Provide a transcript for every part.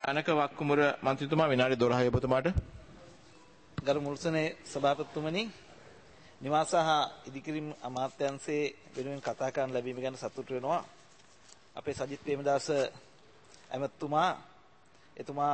අනක වක්කුමර මන්ත්‍රීතුමා විනාඩි 12 ඔබතුමාට. ගරු මුල්සනේ සභාපතිතුමනි, නිවාස හා ඉදිකිරීම් අමාත්‍යාංශයේ වෙනුවෙන් කතා කරන්න ලැබීම ගැන සතුටු වෙනවා. අපේ සජිත් ප්‍රේමදාස ඇමතුමා එතුමා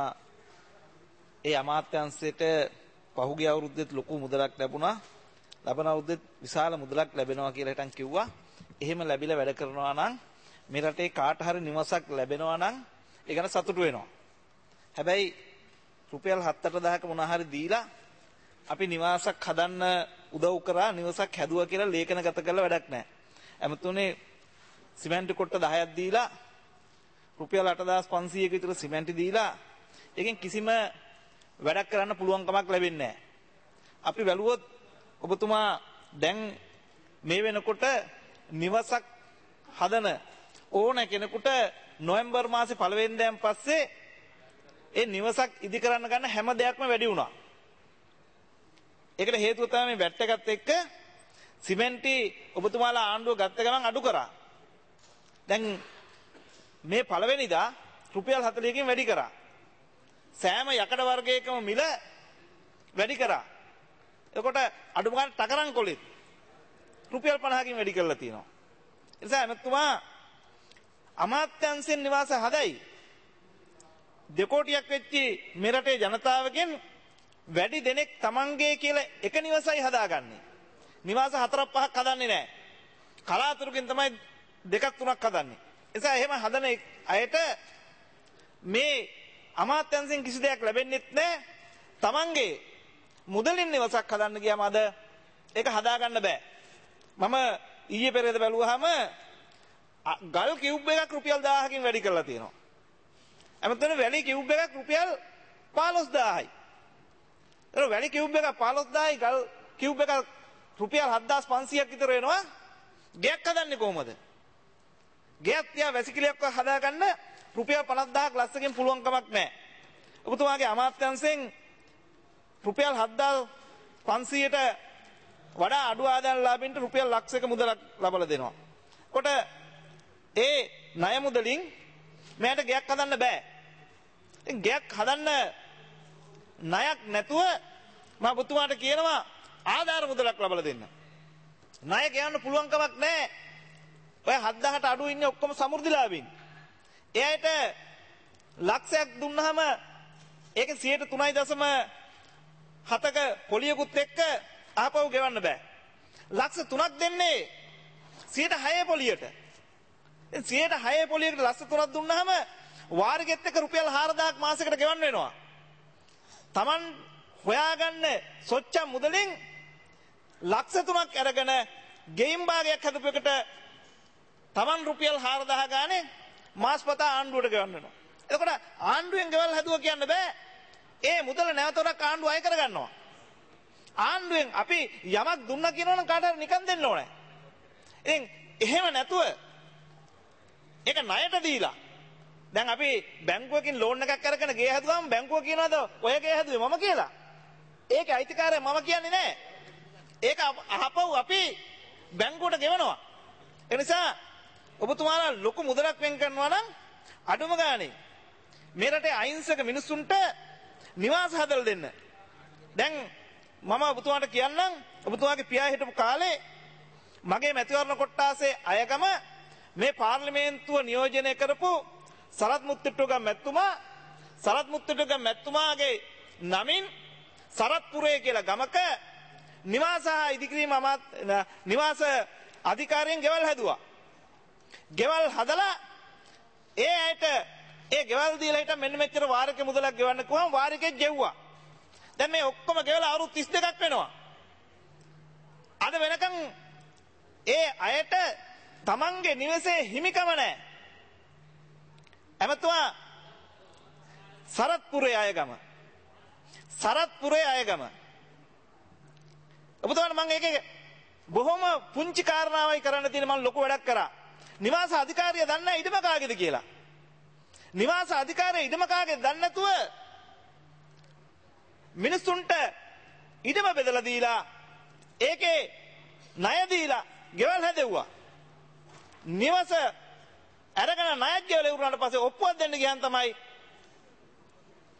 ඒ අමාත්‍යාංශයට පහුගිය අවුරුද්දේත් ලොකු මුදලක් ලැබුණා. ලබන අවුරුද්දේත් විශාල මුදලක් ලැබෙනවා කියලා හිටන් කිව්වා. එහෙම ලැබිලා වැඩ කරනවා නම් මේ රටේ කාට හරි නිවසක් ලැබෙනවා නම් ඒ ගැන සතුටු වෙනවා. හැබැයි රුපියල් 7-8000ක මොනවා හරි දීලා අපි නිවාසක් හදන්න උදව් කරා, නිවසක් හැදුවා කියලා ලේඛනගත කරලා වැඩක් නැහැ. ඇමතුනේ සිමෙන්ති කොට්ට 10ක් දීලා රුපියල් 8500ක විතර සිමෙන්ති දීලා ඒකෙන් කිසිම වැඩක් කරන්න පුළුවන් කමක් ලැබෙන්නේ නැහැ. අපි බැලුවොත් ඔබතුමා දැන් මේ වෙනකොට නිවසක් හදන ඕන කෙනෙකුට නොවැම්බර් මාසේ 1 වෙනිදාන් පස්සේ ඒ නිවසක් ඉදි කරන්න ගන්න හැම දෙයක්ම වැඩි වුණා. ඒකට හේතුව තමයි මේ වැට් එකත් එක්ක සිමෙන්ති ඔබතුමාලා ආණ්ඩුව ගත්ත ගමන් අඩු කරා. දැන් මේ 1 වෙනිදා රුපියල් 40කින් වැඩි කරා. සෑම යකඩ වර්ගයකම මිල වැඩි කරා. එතකොට අඩුම ගන්න තකරන් කොලෙත් රුපියල් 50කින් වැඩි කරලා තියෙනවා. ඒ නිසා එමෙතුමා අමාත්‍යංශෙන් නිවාස හදයි 2 කෝටියක් වෙච්චි මේ රටේ ජනතාවගෙන් වැඩි දෙනෙක් තමන්ගේ කියලා එක නිවසයි හදාගන්නේ. නිවාස 4-5ක් හදන්නේ නැහැ. කලාතුරකින් තමයි 2-3ක් හදන්නේ. ඒ නිසා එහෙම හදන අයට මේ අමාත්‍යංශෙන් කිසි දෙයක් ලැබෙන්නෙත් නැහැ. තමන්ගේ මුදලින් නිවසක් හදන්න ගියාම අද ඒක හදාගන්න බෑ. මම ඊයේ පෙරේද බැලුවාම ගල් කියුබ් එකක් රුපියල් 1000කින් වැඩි කරලා තියෙනවා. අමතන වැලි කියුබ් එකක් රුපියල් 15000යි. ඒක වැලි කියුබ් එකක් 15000යි, ගල් කියුබ් එකක් රුපියල් 7500ක් විතර වෙනවා. ගෙයක් හදන්නේ කොහමද? ගෙයක් තියා වැසිකිළියක් හදාගන්න රුපියල් 50000ක් ලස්සකින් පුළුවන් කමක් නැහැ. ඔබතුමාගේ අමාත්‍යංශයෙන් රුපියල් 7500ට වඩා අඩු ආදායම් ලාභින්ට රුපියල් ලක්ෂයක මුදලක් ලබා දෙනවා. කොට ඒ ණය මුදලින් මෙයාට ගෙයක් හදන්න බෑ. ඉතින් ගෙයක් හදන්න ණයක් නැතුව මම ඔබතුමාට කියනවා ආධාර මුදලක් ලබා දෙන්න. ණය කියන්න පුළුවන් කමක් නැහැ. ඔය 7000ට අඩු ඉන්නේ ඔක්කොම සමෘද්ධිලාභීන්. එයාට ලක්ෂයක් දුන්නාම ඒක 3.7ක පොලියකුත් එක්ක ආපහු ගෙවන්න බෑ. ලක්ෂ 3ක් දෙන්නේ 6 පොලියට. දැන් 6 පොලියකට ලක්ෂ 3ක් දුන්නාම වාරිකෙත් එක්ක රුපියල් 4000ක් මාසෙකට ගෙවන්න වෙනවා. Taman හොයාගන්න සොච්චම් මුදලින් ලක්ෂ 3ක් අරගෙන ගෙයිම් භාගයක් හදපෙකට Taman රුපියල් 4000 ගානේ මාස්පතා ආණ්ඩුවට ගෙවන්න වෙනවා. එතකොට ආණ්ඩුවෙන් ගෙවල් හදුවා කියන්න බෑ. ඒ මුදල නැවතොරක් ආණ්ඩුව අය කරගන්නවා. ආණ්ඩුවෙන් අපි යමක් දුන්නා කියනවනම් කාට හරි නිකන් දෙන්න ඕනේ. ඉතින් එහෙම නැතුව ඒක ණයට දීලා දැන් අපි බැංකුවකින් ලෝන් එකක් අරගෙන ගේ හදුවාම බැංකුව කියනවාද ඔය ගේ හදුවේ මම කියලා. ඒකේ අයිතිකාරය මම කියන්නේ නැහැ. ඒක අහපව් අපි බැංකුවට ගෙවනවා. ඒ නිසා ඔබතුමාලා ලොකු මුදලක් වෙන් කරනවා නම් අඩුම ගානේ මේ රටේ අහිංසක මිනිස්සුන්ට නිවාස හදලා දෙන්න. දැන් මම ඔබතුමාට කියන්නම්, ඔබතුමාගේ පියා හිටපු කාලේ මගේ මැතිවරණ කොට්ටාසේ අයගම මේ පාර්ලිමේන්තුව නියෝජනය කරපු සරත් මුත්තිට්ටුගම් මැතිතුමාගේ නමින් සරත්පුරේ කියලා ගමක නිවාස ඉදිකිරීම නිවාස අධිකාරියෙන් ගෙවල් හැදුවා. ගෙවල් හදලා ඒ ඇයට ඒ ගෙවල් දීලා හිට මෙන්න මෙච්චර වාරික මුදලක් ගෙවන්න කිව්වම වාරිකෙත් ගෙව්වා. දැන් මේ ඔක්කොම ගෙවලා අවුරුදු 32ක් වෙනවා. අද වෙනකන් ඒ අයට තමන්ගේ නිවසේ හිමිකම නැහැ. එමෙතුමා සරත්පුරේ අයගම. ඔබතුමාට මම ඒකේ බොහොම පුංචි කාරණාවයි කරන්න තියෙන මම ලොකු වැඩක් කරා. නිවාස අධිකාරිය දන්නේ ඉඩම කාගේද කියලා. නිවාස අධිකාරිය ඉඩම කාගේද දන්නේ නැතුව මිනිසුන්ට ඉඩම බෙදලා දීලා ඒකේ ණය දීලා ගෙවල් හැදෙව්වා. නිවස අරගෙන ණයක් ගෙවලා ඉවරනට පස්සේ ඔප්පුවක් දෙන්න ගියන් තමයි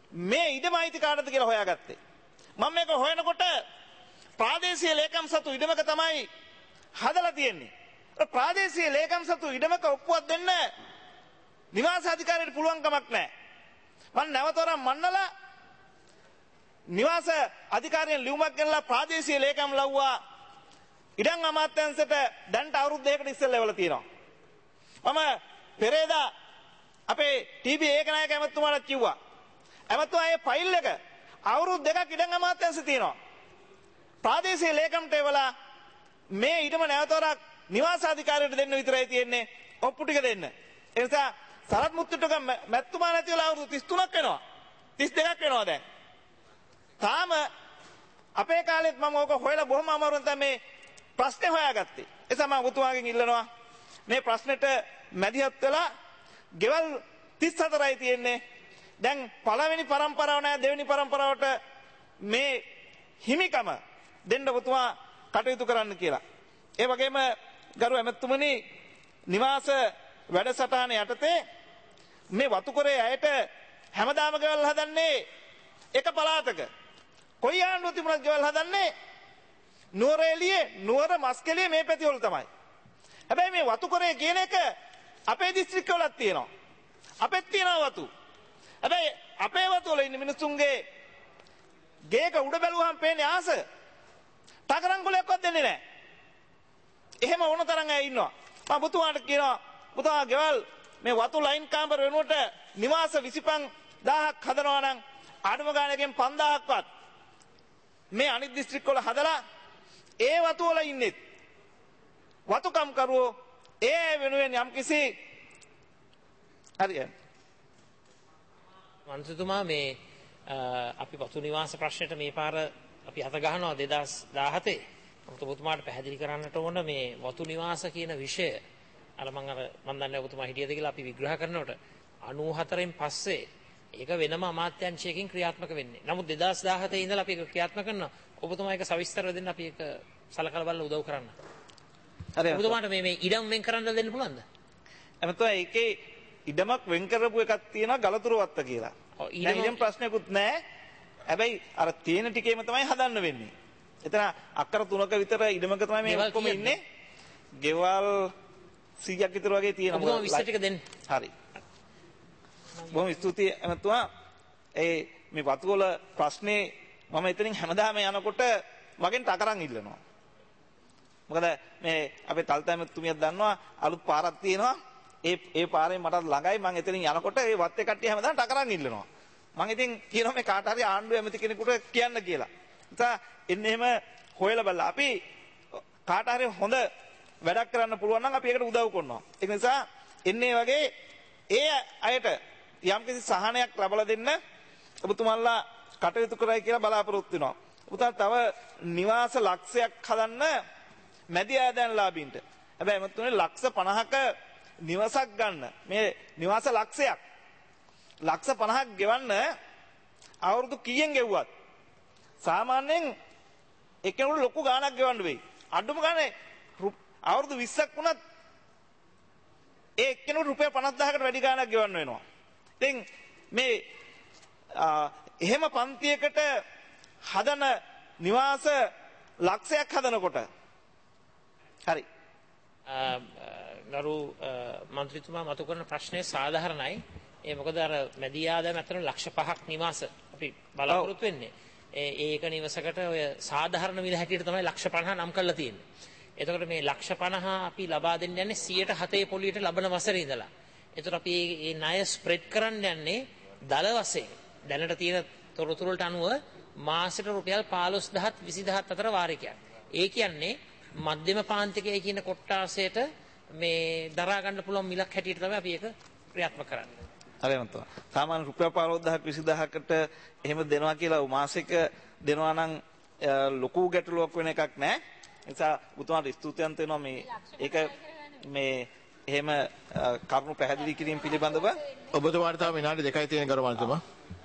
මේ ඉඩම අයිති කාටද කියලා හොයාගත්තේ. මම මේක හොයනකොට ප්‍රාදේශීය ලේකම් සතු ඉඩමක තමයි හදලා තියෙන්නේ. ප්‍රාදේශීය ලේකම් සතු ඉඩමක ඔප්පුවක් දෙන්න නිවාස අධිකාරියට පුළුවන් කමක් නැහැ. මම නැවතවරක් මන්නලා නිවාස අධිකාරියෙන් ලියුමක් ගෙනලා ප්‍රාදේශීය ලේකම් ලව්වා ඉඩම් අමාත්‍යාංශයට දැන්ට අවුරුදු දෙකකට ඉස්සෙල්ලා එවලා තියෙනවා. මම පෙරේදා අපේ ටීවී ඒකනායක ඇමතුමාට කිව්වා. ඇමතුමා මේ ෆයිල් එක අවුරුදු දෙකක් ඉඩම් අමාත්‍යාංශේ තියෙනවා. ප්‍රාදේශීය ලේකම්ට එවලා මේ ඉඩම නැවතවරක් නිවාස අධිකාරියට දෙන්න විතරයි තියෙන්නේ. ඔප්පු ටික දෙන්න. ඒ නිසා සරත් මුත්තුටක මැතිතුමා නැති වෙලා අවුරුදු 33ක් වෙනවා. 32ක් වෙනවා දැන්. තාම අපේ කාලෙත් මම ඕක හොයලා බොහොම අමාරුවෙන් තමයි මේ ප්‍රශ්නේ හොයාගත්තේ. ඒ නිසා මම ඔබතුමාගෙන් ඉල්ලනවා මේ ප්‍රශ්නෙට මැදිහත් වෙලා ගෙවල් 34යි තියෙන්නේ. දැන් පළවෙනි පරම්පරාව නෑ දෙවෙනි පරම්පරාවට මේ හිමිකම දෙන්න ඔබතුමා කටයුතු කරන්න කියලා. ඒ වගේම ගරු ඇමතුමනි නිවාස වැඩසටහන යටතේ මේ වතුකරේ ඇයට හැමදාම ගෙවල් හදන්නේ එක පළාතක. කොයි ආණ්ඩුව තිබුණත් ගෙවල් හදන්නේ නුවර එළියේ නුවර මස්කෙළියේ මේ පැතිවල තමයි. හැබැයි මේ වතුකරේ කියන එක අපේ දිස්ත්‍රික්කවලත් තියෙනවා. අපෙත් තියෙනවා වතු. හැබැයි අපේ වතු වල ඉන්න මිනිස්සුන්ගේ ගේක උඩ බැලුවහම පේන්නේ ආස. ටකරන් ගොලයක්වත් දෙන්නේ නැහැ. එහෙම වුණ තරම් අය ඉන්නවා. මම පුතුමාට කියනවා පුතා ගෙවල් මේ වතු ලයින් කාමර වෙනුවට නිවාස 25000ක් හදනවා නම් ආඩම ගානකින් 5000ක්වත් මේ අනිත් දිස්ත්‍රික්කවල හදලා ඒ වතු වල ඉන්නේ වතුකම් කරුවෝ ඒ වෙනුවෙන් යම්කිසි හරියට මන්ත්‍රීතුමා මේ අපි වතු නිවාස ප්‍රශ්නෙට මේ පාර අපි අත ගහනවා 2017. ඔබතුමාට පැහැදිලි කරන්නට ඕන මේ වතු නිවාස කියන විෂය අර මම දන්නේ ඔබතුමා හිටියද කියලා අපි විග්‍රහ කරනකොට 94න් පස්සේ ඒක වෙනම අමාත්‍යාංශයකින් ක්‍රියාත්මක වෙන්නේ. නමුත් 2017 ඉඳලා අපි ඒක ක්‍රියාත්මක කරනවා. ඔබතුමා ඒක සවිස්තරව දෙන්න අපි ඒක සලකලා බලලා උදව් කරන්න. හරි. ඔබතුමාට මේ ඉඩම් වෙන් කරන්න දෙන්න පුළුවන්ද? එමෙතන ඒකේ ඉඩමක් වෙන් කරපු එකක් තියෙනවා ගලතුරු වත්ත කියලා. දැන් ඉඩම් ප්‍රශ්නයක්වත් නැහැ. හැබැයි අර තියෙන ටිකේම තමයි හදන්න වෙන්නේ. එතන අක්කර 3ක විතර ඉඩමක තමයි මේ ඔක්කොම ඉන්නේ. ගෙවල් 100ක් විතර වගේ තියෙනවා. ඔබතුමා 20 ටික දෙන්න. හරි. බොහොම ස්තුතියි එමතුමා. මේ වතුවල ප්‍රශ්නේ මම එතනින් හැමදාම යනකොට මගෙන් ටකරන් ඉල්ලනවා. මොකද මේ අපේ තල්තැමතුමියක් දන්නවා අලුත් පාරක් තියෙනවා. ඒ පාරෙන් මට ළඟයි මම එතනින් යනකොට ඒ වත්තේ කට්ටිය හැමදාම ටකරන් ඉල්ලනවා. මම ඉතින් කියනවා මේ කාට හරි ආණ්ඩුව ඇමති කෙනෙකුට කියන්න කියලා. නිසා එන්නේ එහෙම හොයලා බලලා අපි කාට හරි හොඳ වැඩක් කරන්න පුළුවන් නම් අපි ඒකට උදව් කරනවා. ඒ නිසා එන්නේ වගේ ඒ අයට යම්කිසි සහනයක් ලබා දෙන්න ඔබතුමාලා කටයුතු කරයි කියලා බලාපොරොත්තු වෙනවා. ඔබතුමා තව නිවාස ලක්ෂයක් හදන්න මැදි ආදායම්ලාභීන්ට. හැබැයි මතුනේ ලක්ෂ 50ක නිවසක් ගන්න. මේ නිවාස ලක්ෂයක්. ලක්ෂ 50ක් ගෙවන්න අවුරුදු කීයෙන් ගෙවුවත් සාමාන්‍යයෙන් එක්කෙනෙකුට ලොකු ගාණක් ගෙවන්න වෙයි. අඩුම ගානේ අවුරුදු 20ක් වුණත් ඒ එක්කෙනෙකුට රුපියල් 50000කට වැඩි ගාණක් ගෙවන්න වෙනවා. ඉතින් මේ එහෙම පන්තියකට හදන නිවාස ලක්ෂයක් හදනකොට හරි ගරු මන්ත්‍රීතුමා මතු කරන ප්‍රශ්නේ සාධාරණයි. ඒ මොකද අර මැදි ආදායම අතර ලක්ෂ 5ක් නිවාස අපි බලාපොරොත්තු වෙන්නේ. ඒක නිවසකට ඔය සාධාරණ මිල හැටියට තමයි ලක්ෂ 50 නම් කරලා තියෙන්නේ. එතකොට මේ ලක්ෂ 50 අපි ලබා දෙන්න යන්නේ 107 පොලියට ලබන වසරේ ඉඳලා. එතකොට අපි මේ ණය ස්ප්‍රෙඩ් කරන්න යන්නේ දල වශයෙන්. දැනට තියෙන තොරතුරු වලට අනුව මාසෙට රුපියල් 15000ත් 20000ත් අතර වාරිකයක්. ඒ කියන්නේ මධ්‍යම පාන්තිකයේ කියන කොට්ටාසයට මේ දරා ගන්න පුළුවන් මිලක් හැටියට තමයි අපි ඒක ක්‍රියාත්මක කරන්නේ. හරියටම. සාමාන්‍ය රුපියල් 15000ක් 20000කට එහෙම දෙනවා කියලා මාසෙක දෙනවා නම් ලොකු ගැටලුවක් වෙන එකක් නෑ. ඒ නිසා උතුමාට ස්තුතිවන්ත වෙනවා මේ ඒක මේ එහෙම කරුණු පැහැදිලි කිරීම පිළිබඳව. ඔබතුමාට තව විනාඩි 2යි තියෙන ගරු මන්ත්‍රීතුමා.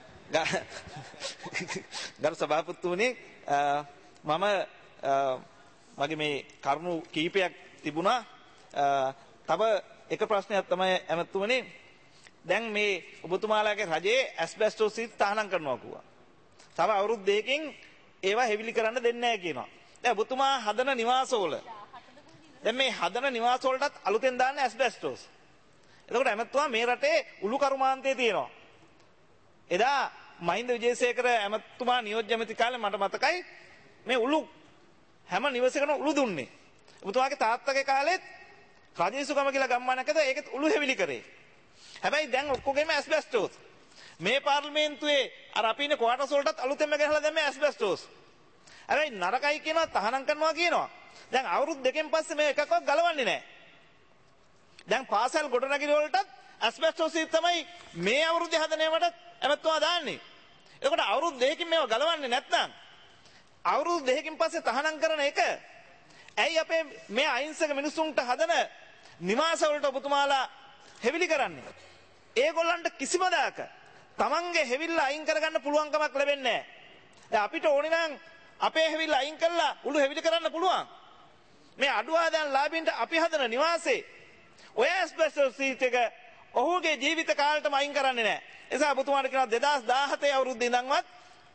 ගරු සභාපතිතුමනි මම මගේ මේ කරුණු කීපයක් තිබුණා. තව එක ප්‍රශ්නයක් තමයි ඇමතුමනි දැන් මේ ඔබතුමාලාගේ රජයේ ඇස්බෙස්ටෝස් සීට් තහනම් කරනවා කිව්වා. තව අවුරුදු දෙකකින් ඒවා හෙවිලි කරන්න දෙන්නේ නැහැ කියනවා. දැන් ඔබතුමා හදන නිවාසවල දැන් මේ හදන නිවාස වලටත් අලුතෙන් දාන්න ඇස්බෙස්ටෝස්. එතකොට ඇමතුමා මේ රටේ උළු කර්මාන්තයේ තියෙනවා. එදා මහින්ද විජේසේකර ඇමතුමා නියෝජ්‍ය ඇමති කාලේ මට මතකයි මේ උළු හැම නිවසකම උළු දුන්නේ. ඔබතුමාගේ තාත්තගේ කාලෙත් රජේසුගම කියලා ගම්මානකද ඒකත් උළු හෙවිලි කරේ. හැබැයි දැන් ඔක්කොගෙම ඇස්බෙස්ටෝස්. මේ පාර්ලිමේන්තුවේ අර අපි ඉන්නේ ක්වාටර්ස් වලටත් අලුතෙන්ම ගහලා දැන් මේ ඇස්බෙස්ටෝස්. හැබැයි නරකයි කියනවා තහනම් කරනවා කියනවා. දැන් අවුරුදු දෙකෙන් පස්සේ මේ එකක්වත් ගලවන්නේ නැහැ. දැන් පාසල් ගොඩනැගිලි වලටත් ඇස්බෙස්ටෝස් තමයි මේ අවුරුද්දේ හදනේවට ඇමතුමා දාන්නේ. ඒකට අවුරුදු දෙකකින් මේව ගලවන්නේ නැත්නම් අවුරුදු දෙකකින් පස්සේ තහනම් කරන එක ඇයි අපේ මේ අහිංසක මිනිසුන්ට හදන නිවාස වලට ඔබතුමාලා හෙවිලි කරන්නේ? ඒගොල්ලන්ට කිසිම දායක තමන්ගේ හෙවිල්ල අයින් කරගන්න පුළුවන් කමක් ලැබෙන්නේ නැහැ. දැන් අපිට ඕනේ නම් අපේ හෙවිල්ල අයින් කරලා උළු හෙවිලි කරන්න පුළුවන්. මේ අඩු ආදායම් ලාභින්ට අපි හදන නිවාසේ ඔය ඇස්බෙස්ටෝස් සීට් එක ඔහුගේ ජීවිත කාලෙටම අයින් කරන්නේ නැහැ. ඒ නිසා ඔබතුමාට කියනවා 2017 අවුරුද්දේ ඉඳන්වත්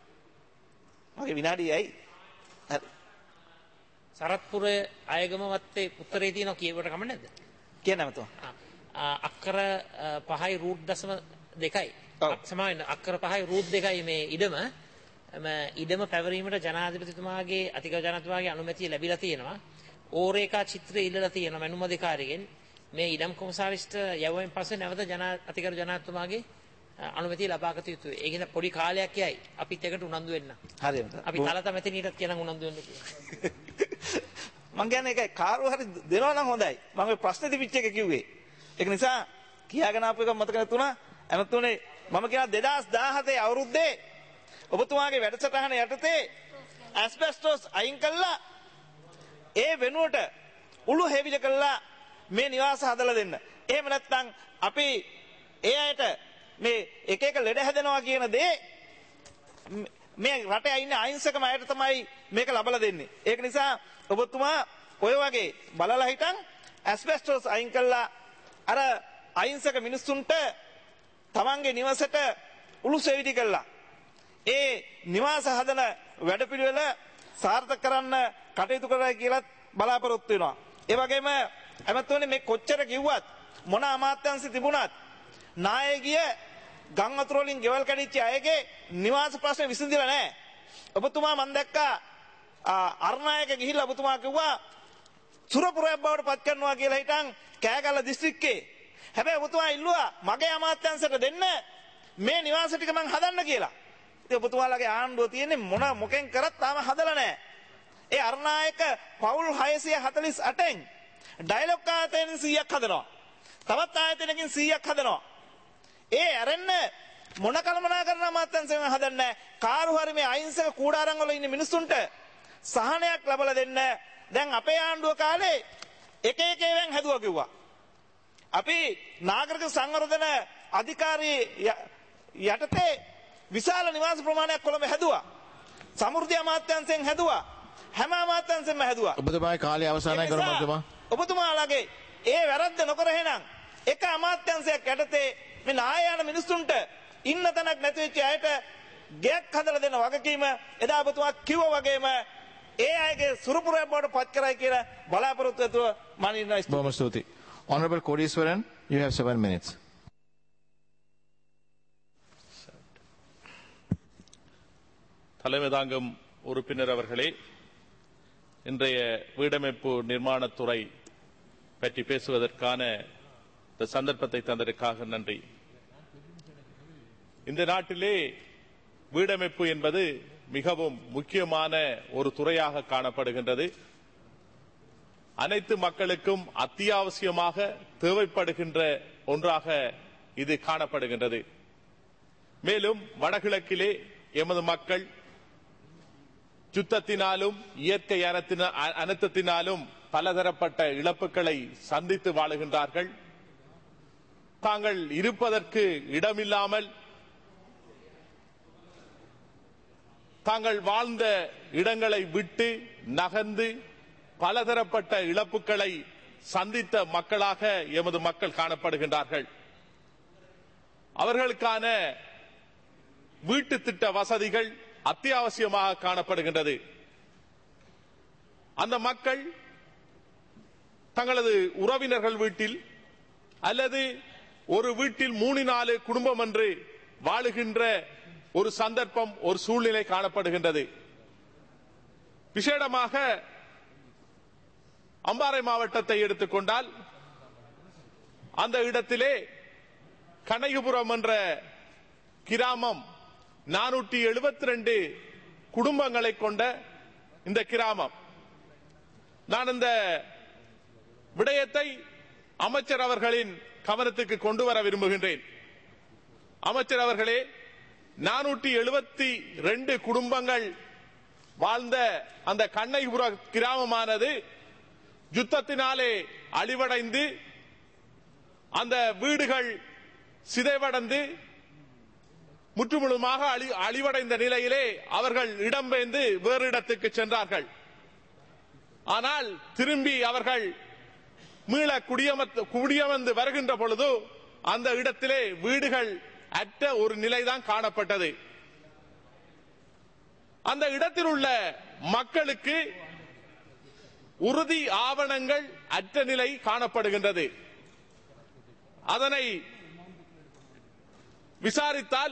මගේ විනාඩිය ඇයි? හරි. සරත්පුරේ අයගම වත්තේ උත්තරේ තියෙනවා කියවට කම නැද්ද? කියන්න ඇමතුමා. අක්කර 5යි රුට් දශම 2යි. සමාවෙන්න අක්කර 5යි රුට් 2යි මේ ඉඩම පැවරීමට ජනාධිපතිතුමාගේ අතිගරු ජනාධිපතිතුමාගේ අනුමැතිය ලැබිලා තියෙනවා. ඕරේකා චිත්‍රය ඉල්ලලා තියෙනවා මැනුම් අධිකාරියෙන්. මේ ඉඩම් කොමසාරිස්ට යවුවෙන් පස්සේ නැවත අතිගරු ජනාධිපතිතුමාගේ අනුමැතිය ලබාගත යුතුයි. ඒක නේ පොඩි කාලයක් යයි. අපිත් එකට උනන්දු වෙන්න. හරි. අපි තලත මෙතනීටත් කියන උනන්දු වෙන්න කියලා. මං කියන්නේ ඒකයි කාරු හරි දෙනවා නම් හොඳයි. මම මේ ප්‍රශ්නේ තිබිච්ච එක කිව්වේ. ඒක නිසා කියාගෙන ආපු එක මතක නැතුණා. එනතුනේ මම කියනවා 2017 අවුරුද්දේ ඔබතුමාගේ වැඩසටහන යටතේ ඇස්බෙස්ටෝස් අයින් කළා ඒ වෙනුවට උළු හෙවිලි කළා මේ නිවාස හදලා දෙන්න. එහෙම නැත්නම් අපි ඒ අයට මේ එක එක ලෙඩ හැදෙනවා කියන දේ මේ රටේ ඉන්න අහිංසකම අයට තමයි මේක ලබලා දෙන්නේ. ඒක නිසා ඔබතුමා ඔය වගේ බලලා හිටන් ඇස්බෙස්ටෝස් අයින් කළා අර අහිංසක මිනිස්සුන්ට තමන්ගේ නිවසට උළු සෙවිලි කළා. ඒ නිවාස හදන වැඩපිළිවෙල සාර්ථක කරන්න කටයුතු කරලා කියලා බලාපොරොත්තු වෙනවා. ඒ වගේම ඇමතුනේ මේ කොච්චර කිව්වත් මොන අමාත්‍යංශ තිබුණත් නායකය ගම් වතුර වලින් ගෙවල් කැඩිච්ච අයගේ නිවාස ප්‍රශ්න විසඳිලා නැහැ. ඔබතුමා මම දැක්කා අර්ණායක ගිහිල්ලා ඔබතුමා කිව්වා සුරපුරයක් බවට පත් කරනවා කියලා හිටන් කෑගල්ල දිස්ත්‍රික්කේ. හැබැයි ඔබතුමා ඉල්ලුවා මගේ අමාත්‍යංශයට දෙන්න මේ නිවාස ටික මං හදන්න කියලා. ඉතින් ඔබතුමාලගේ ආණ්ඩුව තියෙන්නේ මොකෙන් කරත් තාම හදලා නැහැ. ඒ අර්ණායක පවුල් 648න් ඩයලොග් ආයතනයෙන් 100ක් හදනවා. තවත් ආයතනකින් 100ක් හදනවා. ඒ අරන්න මොන කලමනාකරන අමාත්‍යංශයෙන් හදන්නේ කාරු හරි මේ අහිංසක කූඩාරම් වල ඉන්න මිනිස්සුන්ට සහනයක් ලබා දෙන්න. දැන් අපේ ආණ්ඩුව කාලේ එක එක ඒවාන් හැදුවා කිව්වා. අපි නාගරික සංවර්ධන අධිකාරී යටතේ විශාල නිවාස ප්‍රමාණයක් කොළඹ හැදුවා. සමෘද්ධි අමාත්‍යංශයෙන් හැදුවා. හැම අමාත්‍යංශෙන්ම හැදුවා. ඔබතුමාගේ කාලය අවසానයි ගරු මන්ත්‍රීතුමා. ඔබතුමාලගේ ඒ වැරද්ද නොකර එහෙනම් එක අමාත්‍යංශයක් යටතේ මේ නායයන මිනිස්සුන්ට ඉන්න තැනක් නැති වෙච්ච අයට ගෙයක් හදලා දෙන වගකීම එදා ඔබතුමා කිව්වා වගේම ඒ අයගේ සුරුපුරයක් බවට පත් කරයි කියලා බලාපොරොත්තු වෙතුව මම ඉන්නවා. බොහොම ස්තුතියි. Honorable Kodiswaran, you have 7 minutes. தலைமை தாங்கும் உறுப்பினர் அவர்களே, இன்றைய வீடமைப்பு நிர்மாணத்துறை பற்றி பேசுவதற்கான இந்த சந்தர்ப்பத்தை தந்ததற்காக நன்றி. இந்த நாட்டிலே வீடமைப்பு என்பது மிகவும் முக்கியமான ஒரு துறையாக காணப்படுகின்றது. அனைத்து மக்களுக்கும் அத்தியாவசியமாக தேவைப்படுகின்ற ஒன்றாக இது காணப்படுகின்றது. மேலும் வடகிழக்கிலே எமது மக்கள் யுத்தத்தினாலும் இயற்கை அனர்த்தத்தினாலும் பலதரப்பட்ட இழப்புகளை சந்தித்து வாழுகின்றார்கள். தாங்கள் இருப்பதற்கு இடமில்லாமல் தாங்கள் வாழ்ந்த இடங்களை விட்டு நகர்ந்து பலதரப்பட்ட இழப்புகளை சந்தித்த மக்களாக எமது மக்கள் காணப்படுகின்றார்கள். அவர்களுக்கான வீட்டு திட்ட வசதிகள் அத்தியாவசியமாக காணப்படுகின்றது. அந்த மக்கள் தங்களது உறவினர்கள் வீட்டில் அல்லது ஒரு வீட்டில் 3-4 குடும்பம் என்று வாழுகின்ற ஒரு சந்தர்ப்பம், ஒரு சூழ்நிலை காணப்படுகின்றது. விசேடமாக அம்பாறை மாவட்டத்தை எடுத்துக்கொண்டால் அந்த இடத்திலே கனகபுரம் என்ற கிராமம் 472 குடும்பங்களை கொண்ட இந்த கிராமம். நான் இந்த விடயத்தை அமைச்சர் அவர்களின் கவனத்துக்கு கொண்டு வர விரும்புகின்றேன். அமைச்சர் அவர்களே, 472 குடும்பங்கள் வாழ்ந்த அந்த கண்ணகிபுர கிராமமானது யுத்தத்தினாலே அழிவடைந்து அந்த வீடுகள் சிதைவடைந்து முற்றுமுழுமாக அழிவடைந்த நிலையிலே அவர்கள் இடம்பெயர்ந்து வேறு இடத்துக்கு சென்றார்கள். ஆனால் திரும்பி அவர்கள் மீள குடியமர்ந்து வருகின்ற பொழுது அந்த இடத்திலே வீடுகள் அற்ற ஒரு நிலைதான் காணப்பட்டது. அந்த இடத்தில் உள்ள மக்களுக்கு உறுதி ஆவணங்கள் அற்ற நிலை காணப்படுகின்றது. அதனை விசாரித்தால்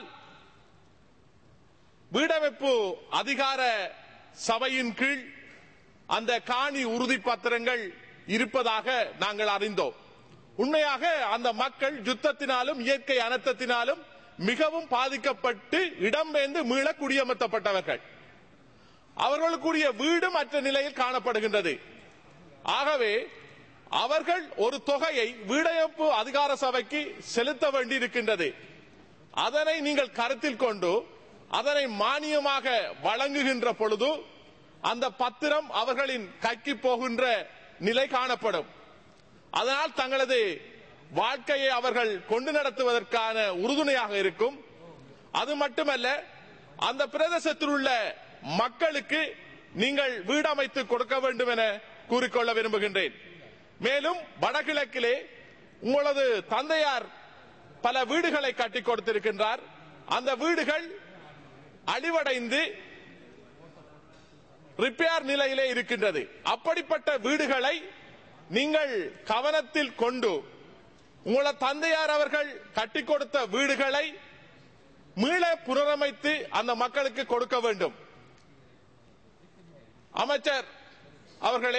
வீடமைப்பு அதிகார சபையின் கீழ் அந்த காணி உறுதி பத்திரங்கள் இருப்பதாக நாங்கள் அறிந்தோம். உண்மையாக அந்த மக்கள் யுத்தத்தினாலும் இயற்கை அனர்த்தத்தினாலும் மிகவும் பாதிக்கப்பட்டு இடம்பெயர்ந்து மீள குடியமர்த்தப்பட்டவர்கள். அவர்களுக்குரிய வீடு மற்ற நிலையில் காணப்படுகின்றது. ஆகவே அவர்கள் ஒரு தொகையை வீடமைப்பு அதிகார சபைக்கு செலுத்த வேண்டியிருக்கின்றது. அதனை நீங்கள் கருத்தில் கொண்டு அதனை மானியமாக வழங்குகின்ற பொழுது அந்த பத்திரம் அவர்களின் கைக்கு போகின்ற நிலை காணப்படும். அதனால் தங்களது வாழ்க்கையை அவர்கள் கொண்டு நடத்துவதற்கான உறுதுணையாக இருக்கும். அது மட்டுமல்ல, அந்த பிரதேசத்தில் உள்ள மக்களுக்கு நீங்கள் வீடு அமைத்து கொடுக்க வேண்டும் என கூறிக்கொள்ள விரும்புகின்றேன். மேலும் வடகிழக்கிலே உங்களது தந்தையார் பல வீடுகளை கட்டி கொடுத்திருக்கின்றார். அந்த வீடுகள் அழிவடைந்து ரிப்பேர் நிலையிலே இருக்கின்றது. அப்படிப்பட்ட வீடுகளை நீங்கள் கவனத்தில் கொண்டு உங்களது தந்தையார் அவர்கள் கட்டி கொடுத்த வீடுகளை மீள புனரமைத்து அந்த மக்களுக்கு கொடுக்க வேண்டும். அமைச்சர் அவர்களே,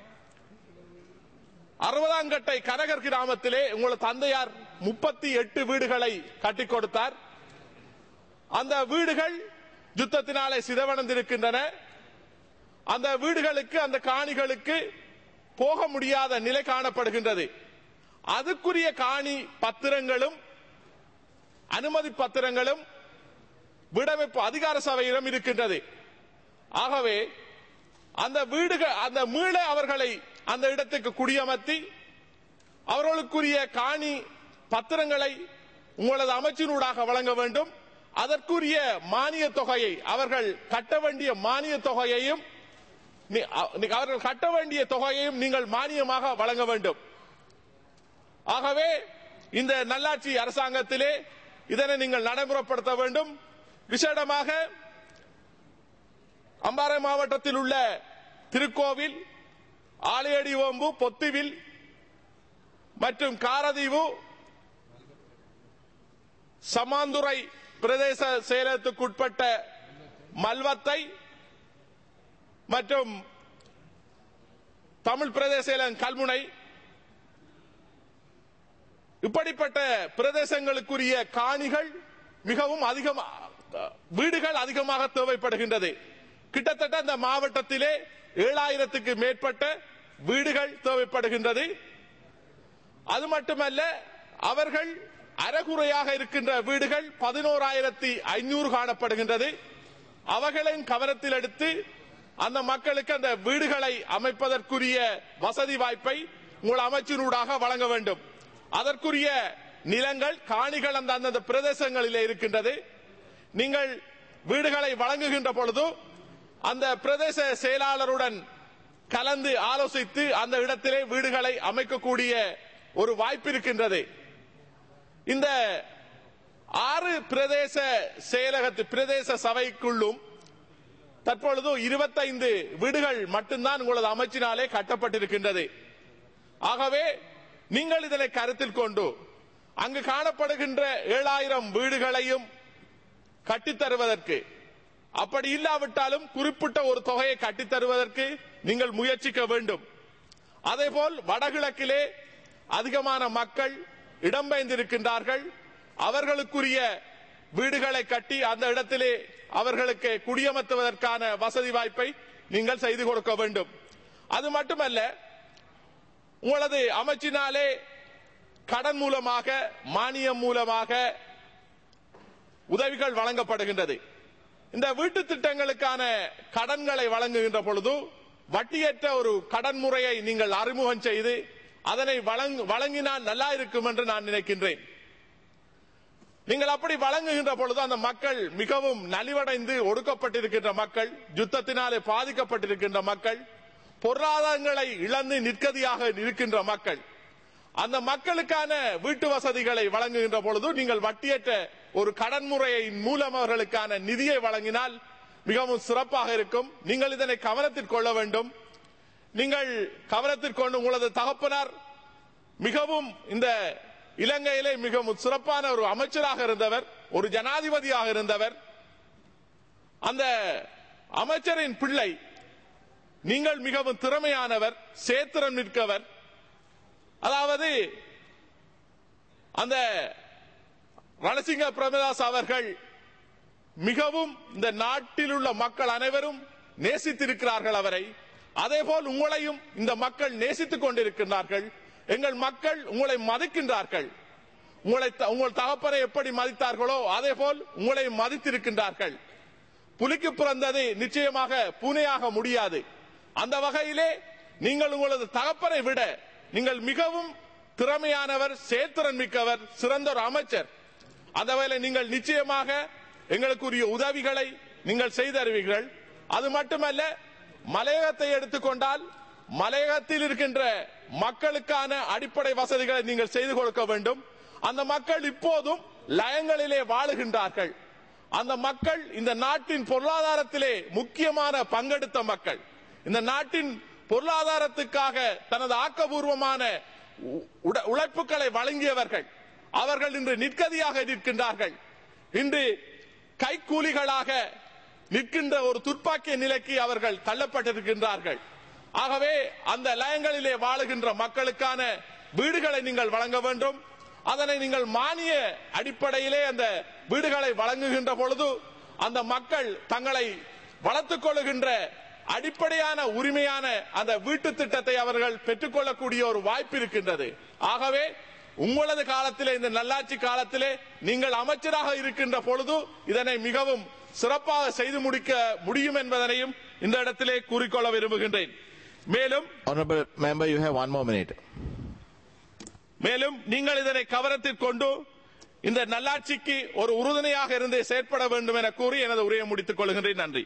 60ஆங்கட்டை கனகர் கிராமத்திலே உங்களது தந்தையார் 38 வீடுகளை கட்டி கொடுத்தார். அந்த வீடுகள் யுத்தத்தினாலே சிதைவடைந்திருக்கின்றன. அந்த வீடுகளுக்கு, அந்த காணிகளுக்கு போக முடியாத நிலை காணப்படுகின்றது. அதுக்குரிய காணி பத்திரங்களும் அனுமதி பத்திரங்களும் வீடமைப்பு அதிகார சபையிடம் இருக்கின்றது. ஆகவே அந்த வீடுகள், அந்த மீள அவர்களை அந்த இடத்துக்கு குடியமர்த்தி அவர்களுக்குரிய காணி பத்திரங்களை உங்களது அமைச்சினூடாக வழங்க வேண்டும். அதற்குரிய மானிய தொகையை, அவர்கள் கட்ட வேண்டிய மானிய தொகையையும் நீங்கள் மானியமாக வழங்க வேண்டும். ஆகவே இந்த நல்லாட்சி அரசாங்கத்திலே இதனை நீங்கள் நடைமுறைப்படுத்த வேண்டும். விசேடமாக அம்பாறை மாவட்டத்தில் உள்ள திருக்கோவில், ஆலையடி ஓம்பு, பொத்துவில் மற்றும் காரதீவு, சமாந்துறை பிரதேச செயலகத்துக்குட்பட்ட மல்வத்தை மற்றும் தமிழ் பிரதேச செயலகம் கல்முனை, இப்படிப்பட்ட பிரதேசங்களுக்குரிய காணிகள் மிகவும் வீடுகள் அதிகமாக தேவைப்படுகின்றது. கிட்டத்தட்ட அந்த மாவட்டத்திலே 7000க்கு மேற்பட்ட வீடுகள் தேவைப்படுகின்றது. அது மட்டுமல்ல, அவர்கள் அறகுறையாக இருக்கின்ற வீடுகள் 11,500 காணப்படுகின்றது. அவர்களின் கவனத்தில் எடுத்து அந்த மக்களுக்கு அந்த வீடுகளை அமைப்பதற்குரிய வசதி வாய்ப்பை உங்கள் அமைச்சினூடாக வழங்க வேண்டும். அதற்குரிய நிலங்கள், காணிகள் அந்த பிரதேசங்களிலே இருக்கின்றது. நீங்கள் வீடுகளை வழங்குகின்ற பொழுது அந்த பிரதேச செயலாளருடன் கலந்து ஆலோசித்து அந்த இடத்திலே வீடுகளை அமைக்கக்கூடிய ஒரு வாய்ப்பு இருக்கின்றது. இந்த 6 பிரதேச பிரதேச சபைக்குள்ளும் தற்பொழுது 25 வீடுகள் மட்டும்தான் உங்களது அமைச்சினாலே கட்டப்பட்டிருக்கின்றது. ஆகவே நீங்கள் இதனை கருத்தில் கொண்டு அங்கு காணப்படுகின்ற 7000 வீடுகளையும் கட்டித்தருவதற்கு, அப்படி இல்லாவிட்டாலும் குறிப்பிட்ட ஒரு தொகையை கட்டித்தருவதற்கு நீங்கள் முயற்சிக்க வேண்டும். அதேபோல் வடகிழக்கிலே அதிகமான மக்கள் இடம்பெயர்ந்திருக்கின்றார்கள். அவர்களுக்குரிய வீடுகளை கட்டி அந்த இடத்திலே அவர்களுக்கு குடியமர்த்துவதற்கான வசதி வாய்ப்பை நீங்கள் செய்து கொடுக்க வேண்டும். அது மட்டுமல்ல, உங்களது அமைச்சினாலே கடன் மூலமாக, மானியம் மூலமாக உதவிகள் வழங்கப்படுகின்றது. இந்த வீட்டு திட்டங்களுக்கான கடன்களை வழங்குகின்ற பொழுது வட்டியற்ற ஒரு கடன் முறையை நீங்கள் அறிமுகம் செய்து அதனை வழங்கினால் நல்லா இருக்கும் என்று நான் நினைக்கின்றேன். நீங்கள் அப்படி வழங்குகின்ற பொழுது அந்த மக்கள் மிகவும் நலிவடைந்து ஒடுக்கப்பட்டிருக்கின்ற மக்கள், யுத்தத்தினாலே பாதிக்கப்பட்டிருக்கின்ற மக்கள், பொருளாதாரங்களை இழந்து நிற்கதியாக இருக்கின்ற மக்கள், அந்த மக்களுக்கான வீட்டு வசதிகளை வழங்குகின்ற பொழுது நீங்கள் வட்டியற்ற ஒரு கடன் முறையின் மூலம் அவர்களுக்கான நிதியை வழங்கினால் மிகவும் சிறப்பாக இருக்கும். நீங்கள் இதனை கவனத்தில் கொள்ள வேண்டும். நீங்கள் கவனத்தில் கொண்டு உங்களது தகப்பனார் மிகவும் இந்த இலங்கையிலே மிகவும் சிறப்பான ஒரு அமைச்சராக இருந்தவர், ஒரு ஜனாதிபதியாக இருந்தவர். அந்த அமைச்சரின் பிள்ளை நீங்கள் மிகவும் திறமையானவர், சேத்திரம் நிற்கவர். அதாவது அந்த ரணசிங்க பிரேமதாஸ் அவர்கள் மிகவும் இந்த நாட்டில் உள்ள மக்கள் அனைவரும் நேசித்திருக்கிறார்கள் அவரை. அதேபோல் உங்களையும் இந்த மக்கள் நேசித்துக் கொண்டிருக்கிறார்கள். எங்கள் மக்கள் உங்களை மதிக்கின்றார்கள். உங்கள் தகப்பனை எப்படி மதித்தார்களோ அதேபோல் உங்களை மதித்திருக்கின்றார்கள். புலிக்கு பிறந்தது நிச்சயமாக பூனையாக முடியாது. அந்த வகையிலே நீங்கள் உங்களது தகப்பனை விட நீங்கள் மிகவும் திறமையானவர், சேத்திரன் மிக்கவர், சிறந்த ஒரு அமைச்சர். அந்த வகையில் நீங்கள் நிச்சயமாக எங்களுக்குரிய உதவிகளை நீங்கள் செய்தருவீர்கள். அது மட்டுமல்ல, மலையகத்தை எடுத்துக்கொண்டால் மலையகத்தில் இருக்கின்ற மக்களுக்கான அடிப்படை வசதிகளை நீங்கள் செய்து கொடுக்க வேண்டும். அந்த மக்கள் இப்போதும் லயங்களிலே வாழுகின்றார்கள். அந்த மக்கள் இந்த நாட்டின் பொருளாதாரத்திலே முக்கியமான பங்கெடுத்த மக்கள், இந்த நாட்டின் பொருளாதாரத்துக்காக தனது ஆக்கபூர்வமான உழைப்புகளை வழங்கியவர்கள். அவர்கள் இன்று நிற்கதியாக நிற்கின்றார்கள். இன்று கைக்கூலிகளாக நிற்கின்ற ஒரு துப்பாக்கிய நிலைக்கு அவர்கள் தள்ளப்பட்டிருக்கின்றார்கள். ஆகவே அந்த லயங்களிலே வாழுகின்ற மக்களுக்கான வீடுகளை நீங்கள் வழங்க வேண்டும். அதனை நீங்கள் மானிய அடிப்படையிலே அந்த வீடுகளை வழங்குகின்ற பொழுது அந்த மக்கள் தங்களை வளர்த்துக் கொள்ளுகின்ற அடிப்படையான உரிமையான அந்த வீட்டு திட்டத்தை அவர்கள் பெற்றுக்கொள்ளக்கூடிய ஒரு வாய்ப்பு இருக்கின்றது. ஆகவே உங்களது காலத்திலே, இந்த நல்லாட்சி காலத்திலே நீங்கள் அமைச்சராக இருக்கின்ற பொழுது இதனை மிகவும் சிறப்பாக செய்து முடிக்க முடியும் என்பதனையும் இந்த இடத்திலே கூறிக்கொள்ள விரும்புகின்றேன். மேலும் Honorable member, you have 1 more minute. மேலும் நீங்கள் இதனை கவனத்தில் கொண்டு இந்த நல்லாட்சிக்கு ஒரு உறுதுணையாக இருந்து செயற்பட வேண்டும் என கூறி எனது உரையை முடித்துக் கொள்கின்றேன். நன்றி.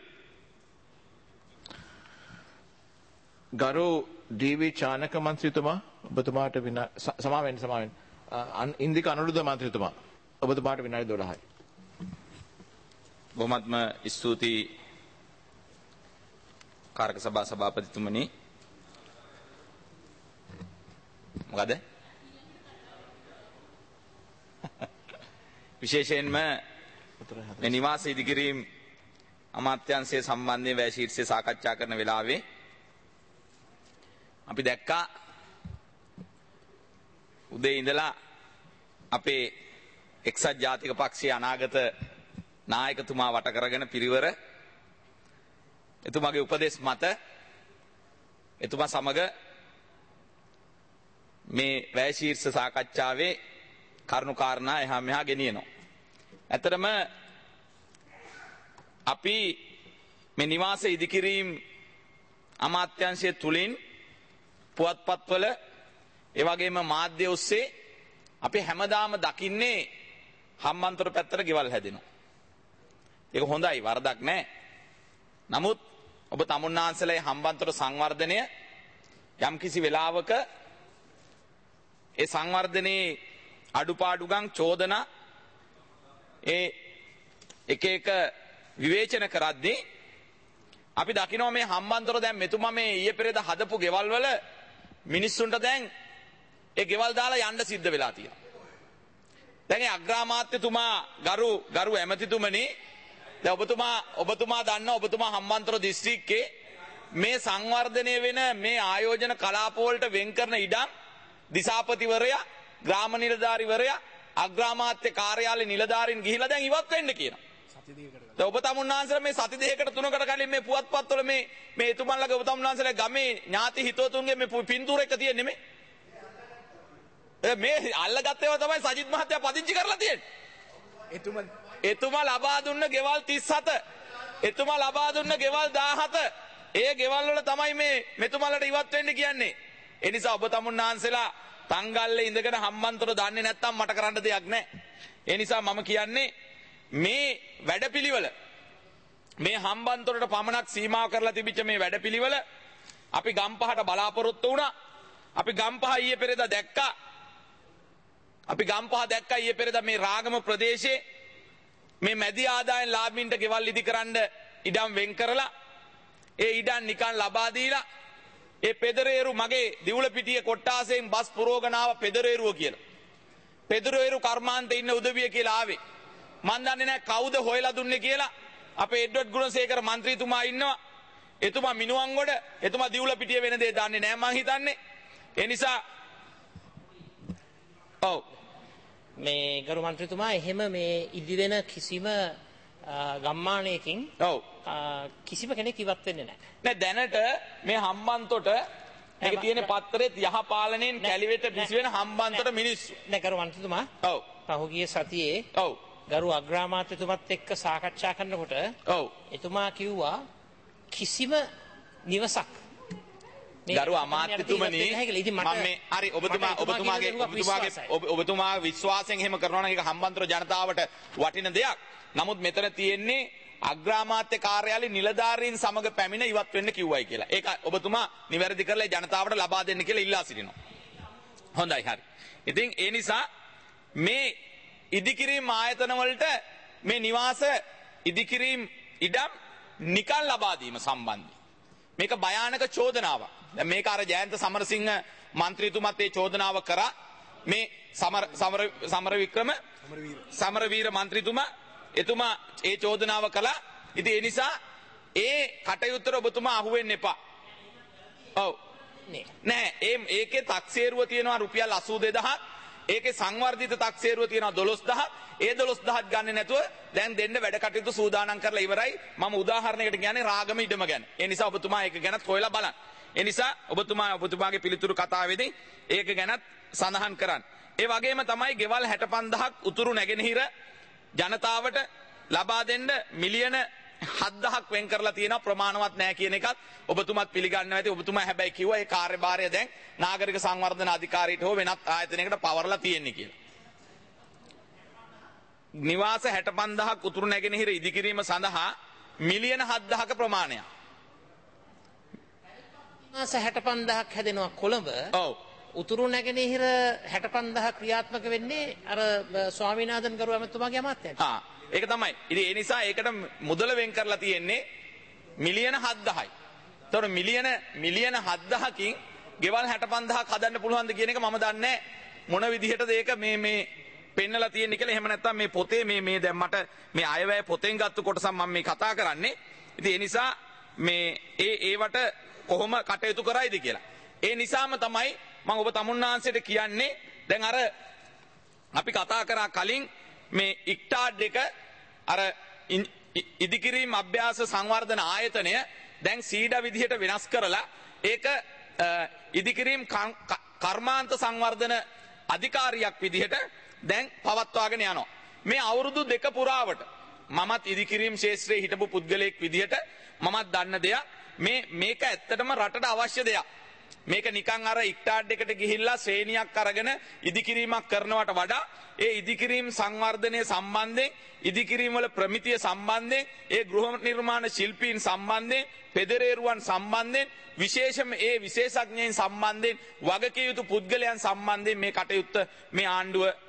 ගරු ඩීවී චානක මන්ත්‍රීතුමා, ඔබතුමාට සමාවෙන් ඉන්දික අනුරුද්ධ මන්ත්‍රීතුමා, ඔබතුමාට විනාඩි 12යි. බොහොමත්ම ස්තුතියි කාරක සභා සභාපතිතුමනි. මොකද විශේෂයෙන්ම මේ නිවාස ඉදිකිරීම් අමාත්‍යාංශය සම්බන්ධයෙන් වැය ශීර්ෂය සාකච්ඡා කරන වෙලාවේ අපි දැක්කා උදේ ඉඳලා අපේ එක්සත් ජාතික පක්ෂයේ අනාගත නායකතුමා වට කරගෙන පිරිවර එතුමාගේ උපදෙස් මත එතුමා සමග මේ වැය ශීර්ෂ සාකච්ඡාවේ කරුණු කාරණා එහා මෙහා ගෙනියනවා. ඇත්තටම අපි මේ නිවාස ඉදිකිරීම් අමාත්‍යාංශය තුලින් පුවත්පත්වල ඒ වගේම මාධ්‍ය ඔස්සේ අපි හැමදාම දකින්නේ හම්බන්තොට පැත්තට ගෙවල් හැදෙනවා. ඒක හොඳයි, වරදක් නැහැ. නමුත් ඔබ තමුන්නාන්සලේ හම්බන්තොට සංවර්ධනය යම්කිසි වෙලාවක ඒ සංවර්ධනයේ අඩුපාඩුකම් චෝදනා එක විවේචන කරද්දී අපි දකිනවා මේ හම්බන්තොට දැන් මෙතුමා මේ ඊයේ පෙරේද හදපු ගෙවල් වල මිනිස්සුන්ට දැන් ඒ ගෙවල් දාලා යන්න සිද්ධ වෙලා තියෙනවා. දැන් ඒ අග්‍රාමාත්‍යතුමා ගරු ඇමතිතුමනි දැන් ඔබතුමා දන්න ඔබතුමා හම්බන්තොට දිස්ත්‍රික්කේ මේ සංවර්ධනය වෙන මේ ආයෝජන කලාප වලට වෙන් කරන ඉඩම් දිසාපතිවරයා ග්‍රාම නිලධාරිවරයා අග්‍රාමාත්‍ය කාර්යාලේ නිලධාරීන් ගිහිලා දැන් ඉවත් වෙන්න කියනවා. දැන් ඔබ තමුන්නාන්සලා මේ සති දෙකකට තුනකට කලින් මේ පුවත්පත්වල මේ එතුමන්ලගේ ඔබ තමුන්නාන්සලා ගමේ ඥාති හිතවතුන්ගේ මේ පින්තූර එක තියෙන්නේ මේ අල්ලගත්ත ඒවා තමයි සජිත් මහත්තයා පදිංචි කරලා තියෙන්නේ. එතුමා ලබා දුන්න ගෙවල් 37 එතුමා ලබා දුන්න ගෙවල් 17 ඒ ගෙවල් වල තමයි මේ මෙතුමාලට ඉවත් වෙන්න කියන්නේ. ඒ නිසා ඔබ තමුන්නාන්සලා තංගල්ලේ ඉඳගෙන හම්බන්තොට දන්නේ නැත්තම් මට කරන්න දෙයක් නැහැ. ඒ නිසා මම කියන්නේ මේ වැඩපිළිවෙල මේ හම්බන්තොටට පමණක් සීමා කරලා තිබිච්ච මේ වැඩපිළිවෙල අපි ගම්පහට බලාපොරොත්තු වුණා. අපි ගම්පහ ඊයේ පෙරේදා දැක්කා. ඊයේ පෙරේදා මේ රාගම ප්‍රදේශයේ මේ මැදි ආදායන් ලාභින්ට ගෙවල් ඉදිකරන්න ඉඩම් වෙන් කරලා ඒ ඉඩම් නිකන් ලබා දීලා ඒ පෙදරේරු මගේ දිවුලපිටිය කොට්ටාසයෙන් බස් පුරෝගන ආව පෙදරේරුව කියලා. පෙදරේරු කර්මාන්තේ ඉන්න උදවිය කියලා ආවේ. මන් දන්නේ නැහැ කවුද හොයලා දුන්නේ කියලා. අපේ එඩ්වඩ් ගුණසේකර മന്ത്രിතුමා ඉන්නවා. එතුමා මිනුවන්ගොඩ එතුමා දිවුලපිටිය වෙන දේ දන්නේ නැහැ මං හිතන්නේ. ඒ නිසා ඔව් මේ ගරු මන්ත්‍රීතුමා එහෙම මේ ඉදිවෙන කිසිම ගම්මානයකින් ඔව් කිසිම කෙනෙක් ඉවත් වෙන්නේ නැහැ. නෑ දැනට මේ හම්බන්තොට මේක තියෙන පත්තරෙත් යහපාලනයෙන් කැලිවෙට බිසි වෙන හම්බන්තොට මිනිස්සු. නෑ ගරු මන්ත්‍රීතුමා. ඔව්. පහුගිය සතියේ ඔව්. ගරු අග්‍රාමාත්‍යතුමත් එක්ක සාකච්ඡා කරනකොට ඔව්. එතුමා කිව්වා කිසිම නිවසක් ගරු අමාත්‍යතුමනි මම මේ හරි ඔබතුමා විශ්වාසයෙන් එහෙම කරනවා නම් ඒක හම්බන්තොට ජනතාවට වටින දෙයක්. නමුත් මෙතන තියෙන්නේ අග්‍රාමාත්‍ය කාර්යාලේ නිලධාරීන් සමග පැමිණ ඉවත් වෙන්න කිව්වයි කියලා. ඒක ඔබතුමා නිවැරදි කරලා ජනතාවට ලබා දෙන්න කියලා ඉල්ලා සිටිනවා. හොඳයි හරි. ඉතින් ඒ නිසා මේ ඉදිකිරීම් ආයතන වලට මේ නිවාස ඉදිකිරීම් ඉඩම් නිකන් ලබා දීම සම්බන්ධයි. මේක භයානක චෝදනාවක්. දැන් මේක අර ජයන්ත සමරසිංහ മന്ത്രിතුමත් ඒ චෝදනාව කරා. මේ සමරවීර മന്ത്രിතුමා එතුමා ඒ චෝදනාව කළා. ඉතින් ඒ නිසා ඒ කටයුත්තට ඔබතුමා අහු වෙන්න එපා. ඔව්. නෑ ඒකේ තක්සේරුව තියෙනවා රුපියල් 82000ක්. ඒකේ සංවර්ධිත තක්සේරුව තියෙනවා 12000ක්. ඒ 12000ක් ගන්න නැතුව දැන් දෙන්න වැඩ කටයුතු සූදානම් කරලා ඉවරයි. මම උදාහරණයකට කියන්නේ රාගම ඉඩම ගැන. ඒ නිසා ඔබතුමා ඒක ගැනත් හොයලා බලන්න. ඒ නිසා ඔබතුමාගේ පිළිතුරු කතාවේදී ඒක ගැනත් සඳහන් කරන්න. ඒ වගේම තමයි ගෙවල් 65000ක් උතුරු නැගෙනහිර ජනතාවට ලබා දෙන්න මිලියන 7000ක් වෙන් කරලා තියෙනවා ප්‍රමාණවත් නැහැ කියන එකත් ඔබතුමාත් පිළිගන්නවා ඇති. ඔබතුමා හැබැයි කිව්වා ඒ කාර්යභාරය දැන් නාගරික සංවර්ධන අධිකාරියට හෝ වෙනත් ආයතනයකට පවරලා තියෙන්නේ කියලා. නිවාස 65000ක් උතුරු නැගෙනහිර ඉදිකිරීම සඳහා මිලියන 7000ක ප්‍රමාණයක්. නිවාස 65000ක් හැදෙනවා කොළඹ. ඔව්. උතුරු නැගෙනහිර 65000 ක්‍රියාත්මක වෙන්නේ අර ස්වාමීනාഥන් ගරු ඇමතුමාගේ අමාත්‍යංශ. ඒක තමයි. ඉතින් ඒ නිසා ඒකට මුදල වෙන් කරලා තියෙන්නේ මිලියන 7000යි. එතකොට මිලියන 7000කින් ගෙවල් 65000ක් හදන්න පුළුවන්ද කියන එක මම දන්නේ මොන විදිහටද ඒක මේ පෙන්නලා තියෙන්නේ කියලා. එහෙම නැත්නම් මේ පොතේ මේ දැන් මට මේ අයවැය පොතෙන් ගත්ත කොටසක් මම මේ කතා කරන්නේ. ඉතින් ඒ නිසා මේ ඒවට කොහොම කටයුතු කරයිද කියලා. ඒ නිසාම තමයි මම ඔබ තමුන්නාන්සේට කියන්නේ දැන් අර අපි කතා කරා කලින් මේ ඉක්ටාඩ් එක අර ඉදිකිරීම් අභ්‍යාස සංවර්ධන ආයතනය දැන් සීඩා විදිහට වෙනස් කරලා ඒක ඉදිකිරීම් කර්මාන්ත සංවර්ධන අධිකාරියක් විදිහට දැන් පවත්වාගෙන යනවා. මේ අවුරුදු 2 පුරාවට මමත් ඉදිකිරීම් ශාස්ත්‍රයේ හිටපු පුද්ගලයෙක් විදිහට මමත් දන්න දෙයක් මේක ඇත්තටම රටට අවශ්‍ය දෙයක්. මේක නිකන් අර ඉක්ටාඩ් එකට ගිහිල්ලා ශ්‍රේණියක් අරගෙන ඉදිකිරීමක් කරනවට වඩා ඒ ඉදිකිරීම් සංවර්ධනය සම්බන්ධයෙන් ඉදිකිරීම් වල ප්‍රමිතිය සම්බන්ධයෙන් ඒ ගෘහ නිර්මාණ ශිල්පීන් සම්බන්ධයෙන් පෙදරේරුවන් සම්බන්ධයෙන් විශේෂම ඒ විශේෂඥයින් සම්බන්ධයෙන් වගකිය යුතු පුද්ගලයන් සම්බන්ධයෙන් මේ කටයුත්ත මේ ආණ්ඩුව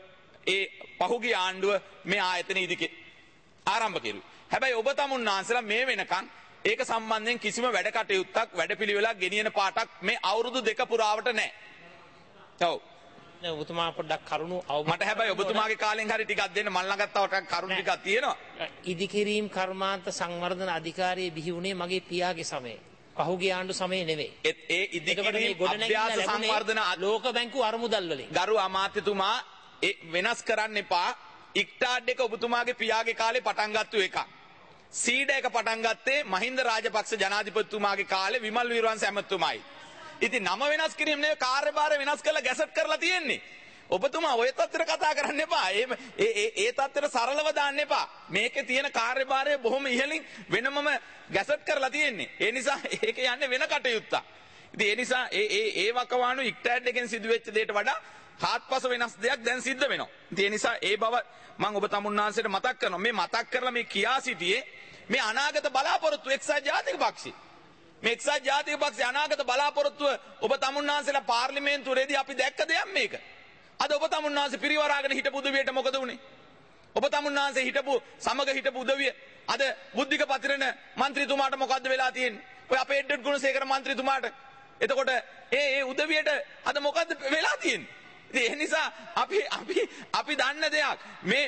ඒ පහුගිය ආණ්ඩුව මේ ආයතන ඉදිකේ ආරම්භ කෙරුවේ. හැබැයි ඔබ තමුන්නාන්සලා මේ වෙනකන් ඒක සම්බන්ධයෙන් කිසිම වැඩ කටයුත්තක් වැඩපිළිවෙලක් ගෙනියන පාටක් මේ අවුරුදු 2 පුරාවට නැහැ. ඔව්. ඔබතුමා පොඩ්ඩක් කරුණු මට හැබැයි ඔබතුමාගේ කාලෙන් හරි ටිකක් දෙන්න මල් ළඟත් තව කරුණු ටිකක් තියෙනවා. ඉදිකිරීම් කර්මාන්ත සංවර්ධන අධිකාරිය බිහි වුණේ මගේ පියාගේ සමයේ. පහුගිය ආණ්ඩු සමයේ නෙවෙයි. ඒ ඉදිකිරීම් අභ්‍යාස සංවර්ධන ලෝක බැංකුව අරමුදල් වලින්. ගරු අමාත්‍යතුමා වෙනස් කරන්න එපා. ඉක්ටාඩ් එක ඔබතුමාගේ පියාගේ කාලේ පටන් ගත්තු එකක්. සීඩ එක පටන් ගත්තේ මහින්ද රාජපක්ෂ ජනාධිපතිතුමාගේ කාලේ විමල් වීරවංශ ඇමතුමායි. ඉතින් නම වෙනස් කිරීම නෙවෙයි කාර්යභාරය වෙනස් කරලා ගැසට් කරලා තියෙන්නේ. ඔබතුමා ඔය තත්ත්වෙට කතා කරන්න එපා. ඒ තත්ත්වෙට සරලව දාන්න එපා. මේකේ තියෙන කාර්යභාරය බොහොම ඉහළින් වෙනමම ගැසට් කරලා තියෙන්නේ. ඒ නිසා ඒක යන්නේ වෙන කටයුත්තක්. ඉතින් ඒ නිසා ඒ වකවානු ඉක්ටැඩ් එකෙන් සිදුවෙච්ච දෙයට වඩා හාත්පස වෙනස් දෙයක් දැන් සිද්ධ වෙනවා. ඉතින් ඒ නිසා ඒ බව මම ඔබ තමුන්නාන්සේට මතක් කරනවා. මේ මතක් කරලා මේ කියා සිටියේ මේ අනාගත බලාපොරොත්තු එක්සත් ජාතික පක්ෂය. මේ එක්සත් ජාතික පක්ෂයේ අනාගත බලාපොරොත්තුව ඔබ තමුන්නාන්සේලා පාර්ලිමේන්තුවේදී අපි දැක්ක දෙයක් මේක. අද ඔබ තමුන්නාන්සේ පිරිවරාගෙන හිටපු උදවියට මොකද වුනේ? ඔබ තමුන්නාන්සේ හිටපු සමග හිටපු උදවිය අද බුද්ධික පතිරණ മന്ത്രിතුමාට මොකද්ද වෙලා තියෙන්නේ? ඔය අපේ එඩ්වඩ් ගුණසේකර മന്ത്രിතුමාට. එතකොට ඒ උදවියට අද මොකද්ද වෙලා තියෙන්නේ? ඉතින් ඒ නිසා අපි දන්න දෙයක්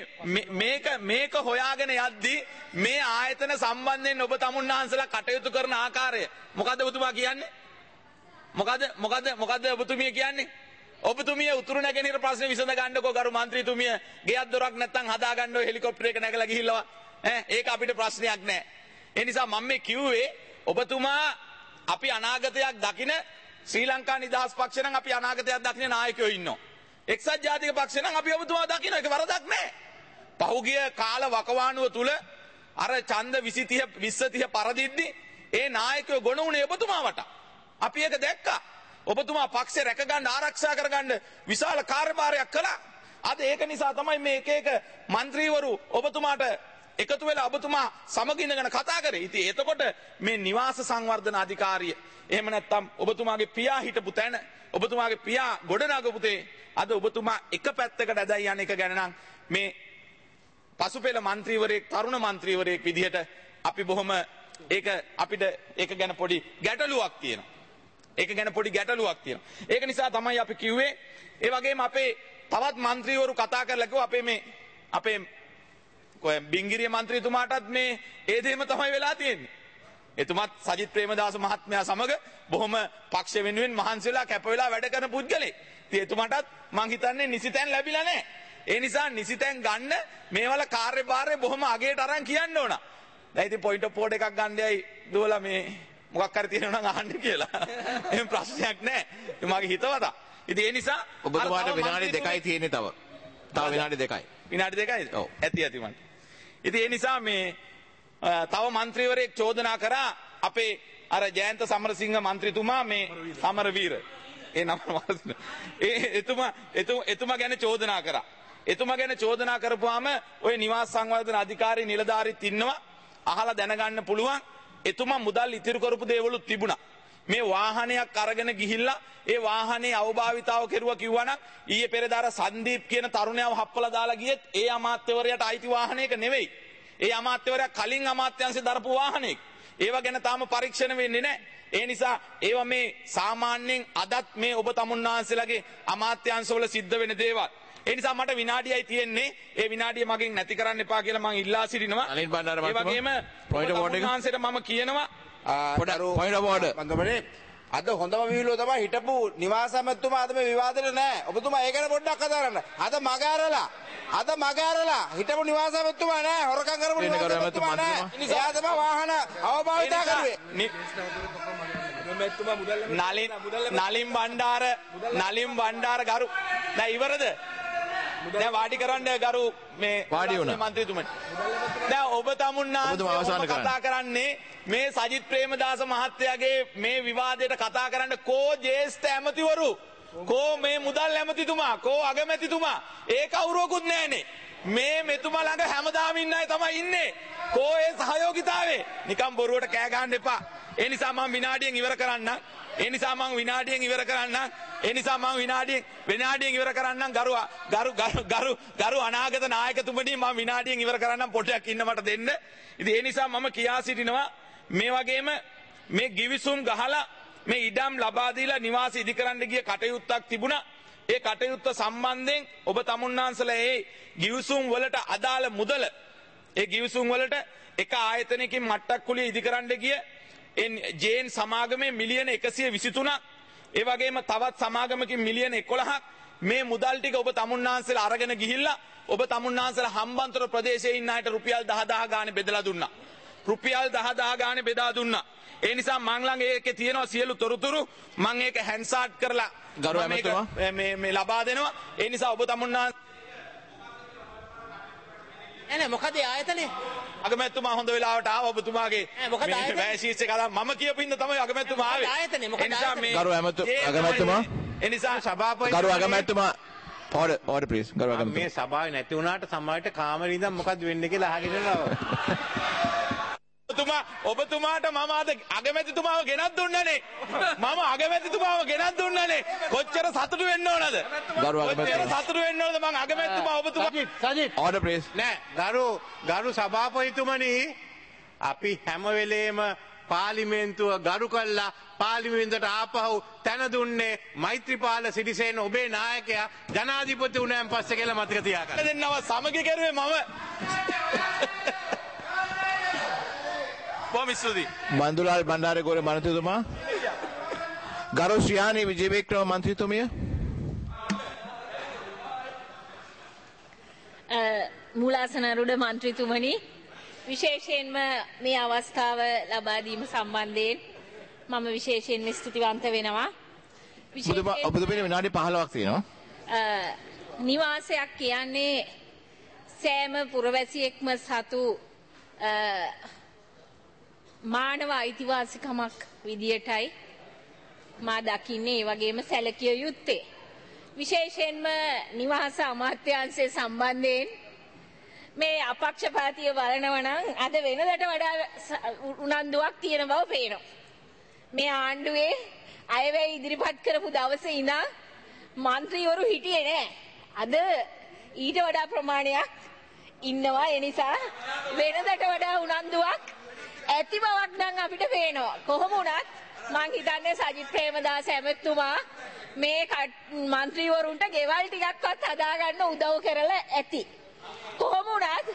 මේක හොයාගෙන යද්දී මේ ආයතන සම්බන්ධයෙන් ඔබ තමුන්නාන්සලා කටයුතු කරන ආකාරය මොකද්ද ඔබතුමා කියන්නේ? මොකද්ද ඔබතුමිය කියන්නේ? ඔබතුමිය උතුරු නැගෙනහිර ප්‍රශ්නේ විසඳ ගන්නකෝ ගරු മന്ത്രിතුමිය. ගෙයක් දොරක් නැත්තම් හදා ගන්න ඔය හෙලිකොප්ටර් එක නැගලා ගිහිල්ලා ඒක අපිට ප්‍රශ්නයක් නෑ. ඒ නිසා මම මේ කිව්වේ ඔබතුමා අපි අනාගතයක් දකින ශ්‍රී ලංකා නිදහස් පක්ෂ නම් අපි අනාගතයක් දකින නායකයෝ ඉන්නවා. එක්සත් ජාතික පක්ෂ නම් අපි ඔබතුමා දකින්න ඒක වරදක් නෑ. පහුගිය කාල වකවානුව තුල අර ඡන්ද 20 පරදිද්දි ඒ නායකයෝ ගොනු උනේ ඔබතුමා වට. අපි ඒක දැක්කා. ඔබතුමා පක්ෂේ රැක ගන්න ආරක්ෂා කර ගන්න විශාල කාර්යභාරයක් කළා. අද ඒක නිසා තමයි මේ එක മന്ത്രിවරු ඔබතුමාට එකතු වෙලා ඔබතුමා සමග ඉඳගෙන කතා කරේ. ඉතින් එතකොට මේ නිවාස සංවර්ධන අධිකාරිය එහෙම නැත්නම් ඔබතුමාගේ පියා හිටපු තැන ඔබතුමාගේ පියා ගොඩනගපු තේ අද ඔබතුමා එක පැත්තකට ඇදයි යන එක ගැන නම් මේ පසුපෙළ മന്ത്രിවරයෙක් තරුණ മന്ത്രിවරයෙක් විදිහට අපි බොහොම අපිට ඒක ගැන පොඩි ගැටලුවක් තියෙනවා. ඒක නිසා තමයි අපි කිව්වේ ඒ වගේම අපේ තවත් മന്ത്രിවරු කතා කරලා කිව්වා අපේ බිංගිරිය മന്ത്രിතුමාටත් මේ ඒ දෙයම තමයි වෙලා තියෙන්නේ. එතුමත් සජිත් ප්‍රේමදාස මහත්මයා සමග බොහොම පක්ෂ වෙනුවෙන් මහන්සි වෙලා කැප වෙලා වැඩ කරන පුද්ගලෙක්. ඉතින් එතුමාටත් මං හිතන්නේ නිසිතැන් ලැබිලා නැහැ. ඒ නිසා නිසිතැන් ගන්න මේවල කාර්යභාරය බොහොම අගේට අරන් කියන්න ඕන. දැන් ඉතින් පොයින්ට් ඔෆ් ඕඩර් එකක් ගන්නයි දුවලා මේ මොකක් හරි තියෙනවා නම් අහන්න කියලා. එහෙම ප්‍රශ්නයක් නැහැ. මගේ හිතවතා. ඉතින් ඒ නිසා ඔබතුමාට විනාඩි 2යි තියෙන්නේ තව විනාඩි 2යි. විනාඩි 2යි? ඔව්. ඇති මන්ට. ඉතින් ඒ නිසා මේ තව മന്ത്രിවරයෙක් චෝදනා කරා අපේ අර ජයන්ත සමරසිංහ മന്ത്രിතුමා මේ සමරවීර ඒ නම එතුමා ගැන චෝදනා කරා. එතුමා ගැන චෝදනා කරපුවාම ඔය නිවාස සංවර්ධන අධිකාරී නිලධාරීත් ඉන්නවා. අහලා දැනගන්න පුළුවන්. එතුමා මුදල් ඉතිරි කරපු දේවලුත් තිබුණා. මේ වාහනයක් අරගෙන ගිහිල්ලා ඒ වාහනේ අවභාවිතාව කෙරුවා කිව්වනම් ඊයේ පෙරේදාර සංදීප් කියන තරුණයව හප්පලා දාලා ගියෙත් ඒ අමාත්‍යවරයාට අයිති වාහනයක නෙවෙයි. ඒ අමාත්‍යවරයා කලින් අමාත්‍යංශේ දරපු වාහනයක. ඒවා ගැන තාම පරීක්ෂණ වෙන්නේ නැහැ. ඒ නිසා ඒවා මේ සාමාන්‍යයෙන් අදත් මේ ඔබ තමුන්නාන්සේලාගේ අමාත්‍යංශවල සිද්ධ වෙන දේවල්. ඒ නිසා මට විනාඩියයි තියෙන්නේ. ඒ විනාඩිය මගෙන් නැති කරන්න එපා කියලා මම ඉල්ලා සිටිනවා. අනිල් බණ්ඩාර මම වගේම පොයින්ට් ඔෆ් ඕඩර් එක මම කියනවා පොයින්ට් ඔෆ් ඕඩර් මංගමනේ අද හොඳම විහිළුව තමයි හිටපු නිවාස ඇමතුමා අද මේ විවාදෙට නැහැ. ඔබතුමා ඒ ගැන පොඩ්ඩක් කතා කරන්න. අද මග ඇරලා හිටපු නිවාස ඇමතුමා නැහැ. හොරකම් කරපු නිවාස ඇමතුමා නැහැ. එයා තමයි වාහන අවභාවිතා කරුවේ. නලින් බණ්ඩාර ගරු දැන් ඉවරද? දැන් වාඩි කරන්න ගරු මේ වාඩි වුණා මන්ත්‍රීතුමනි. දැන් ඔබ තමුන්නාන්සේ කතා කරන්නේ මේ සජිත් ප්‍රේමදාස මහත්තයාගේ මේ විවාදයට කතා කරන්න කෝ ජේෂ්ඨ ඇමතිවරු කෝ මේ මුදල් ඇමතිතුමා කෝ අගමැතිතුමා ඒ කවුරුවකුත් නැහනේ. මේ මෙතුමා ළඟ හැමදාම ඉන්න අය තමයි ඉන්නේ. කෝ ඒ සහයෝගිතාවේ නිකම් බොරුවට කෑ ගහන්න එපා. ඒ නිසා මම විනාඩියෙන් ඉවර කරන්නම්. ඒ නිසා මම විනාඩියෙන් ඉවර කරන්නම් ගරු අනාගත නායකතුමනි මම විනාඩියෙන් ඉවර කරන්නම් පොඩ්ඩක් ඉන්න මට දෙන්න. ඉතින් ඒ නිසා මම කියා සිටිනවා මේ වගේම මේ ගිවිසුම් ගහලා මේ ඉඩම් ලබා දීලා නිවාස ඉදි කරන්න ගිය කටයුත්තක් තිබුණා. ඒ කටයුත්ත සම්බන්ධයෙන් ඔබ තමුන්නාන්සලා ඒ ගිවිසුම් වලට අදාළ මුදල ඒ ගිවිසුම් වලට එක ආයතනයකින් මට්ටක් කුලිය ඉදි කරන්න ගිය ජේන් සමාගමේ මිලියන 123ක් ඒ වගේම තවත් සමාගමකින් මිලියන 11ක් මේ මුදල් ටික ඔබ තමුන්නාන්සලා අරගෙන ගිහිල්ලා ඔබ තමුන්නාන්සලා හම්බන්තොට ප්‍රදේශයේ ඉන්න අයට රුපියල් 10000 ගානේ බෙදලා දුන්නා. රුපියල් 10000 ගානේ බෙදා දුන්නා. ඒ නිසා මං ළඟ ඒකේ තියෙනවා සියලු තොරතුරු මං ඒක හැන්සාට් කරලා ගරු ඇමතුමා මේ ලබා දෙනවා. ඒ නිසා ඔබ තමුන්නාන් එනේ මොකද ආයතනේ අගමැතිතුමා හොඳ වෙලාවට ආව ඔබතුමාගේ මොකද ආයතනේ වැසිස් එක අදා මම කියපු හින්දා තමයි අගමැතිතුමා ආවේ. ආයතනේ මොකද ආයතනේ ගරු අගමැතිතුමා ඒ නිසා සභාපති ගරු අගමැතිතුමා order please ගරු අගමැතිතුමා මේ සභාවේ නැති වුණාට සමාජයට කාමරේ ඉඳන් මොකද්ද වෙන්නේ කියලා අහගෙන ඉන්නවා. ඔබතුමාට මම අද අගමැතිතුමාව ගෙනත් දුන්නනේ. මම අගමැතිතුමාව ගෙනත් දුන්නනේ. කොච්චර සතුටු වෙන්න ඕනද? ගරු අගමැතිතුමා කොච්චර සතුටු වෙන්න ඕනද මම අගමැතිතුමා ඔබතුමා සජිත් order please නෑ ගරු සභාපතිතුමනි අපි හැම වෙලේම පාර්ලිමේන්තුව ගරු කළා පාර්ලිමේන්තුවට ආපහු තැන දුන්නේ මෛත්‍රීපාල සිරිසේන ඔබේ නායකයා ජනාධිපති වුණාන් පස්සේ කියලා මතක තියාගන්න. දෙන්නව සමගි කරුවේ මම Pomisuti. Mandulal Bandare Gore Manatuma Garo Sriani Vijayvikram Mantritumiya මූලාසනරුඩ මන්ත්‍රීතුමනි විශේෂයෙන්ම මේ අවස්ථාව ලබා දීම සම්බන්ධයෙන් මම විශේෂයෙන් ස්තුතිවන්ත වෙනවා. ඔබතුමනි විනාඩි 15ක් තියෙනවා. නිවාසයක් කියන්නේ සෑම පුරවැසියෙක්ම සතු මානව අයිතිවාසිකමක් විදියටයි මා දකින්නේ. ඒ වගේම සැලකිය යුත්තේ. විශේෂයෙන්ම නිවාස අමාත්‍යාංශය සම්බන්ධයෙන් මේ අපක්ෂපාතීව බලනවා නම් අද වෙනදට වඩා උනන්දුවක් තියෙන බව පේනවා. මේ ආණ්ඩුවේ අයවැය ඉදිරිපත් කරපු දවසේ ඉඳන් മന്ത്രിවරු හිටියේ නෑ. අද ඊට වඩා ප්‍රමාණයක් ඉන්නවා. ඒ නිසා වෙනදට වඩා උනන්දුවක් ඇති බවක් නම් අපිට පේනවා. කොහොම වුණත් මං හිතන්නේ සජිත් ප්‍රේමදාස ඇමතුමා මේ മന്ത്രിවරුන්ට ගෙවල් ටිකක්වත් හදාගන්න උදව් කරලා ඇති. කොහොම වුණත්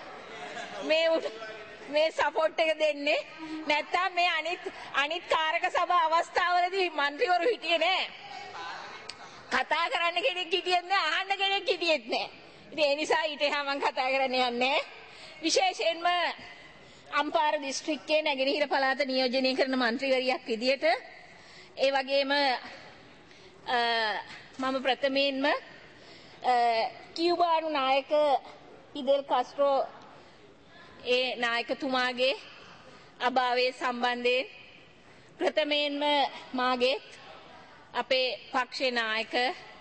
මේ සපෝට් එක දෙන්නේ නැත්තම් මේ අනිත් කාරක සභා අවස්ථාවලදී മന്ത്രിවරු හිටියේ නෑ. කතා කරන්න කෙනෙක් හිටියෙත් නෑ, අහන්න කෙනෙක් හිටියෙත් නෑ. ඉතින් ඒ නිසා ඊට එහා මං කතා කරන්න යන්නේ. විශේෂයෙන්ම අම්පාර දිස්ත්‍රික්කයේ නැගෙනහිර පළාත නියෝජනය කරන മന്ത്രിවරියක් විදියට ඒ වගේම මම ප්‍රථමයෙන්ම කියුබානු නායක පිදෙල් කාස්ට්‍රෝ ඒ නායකතුමාගේ අභාවය සම්බන්ධයෙන් ප්‍රථමයෙන්ම මාගේත් අපේ පක්ෂේ නායක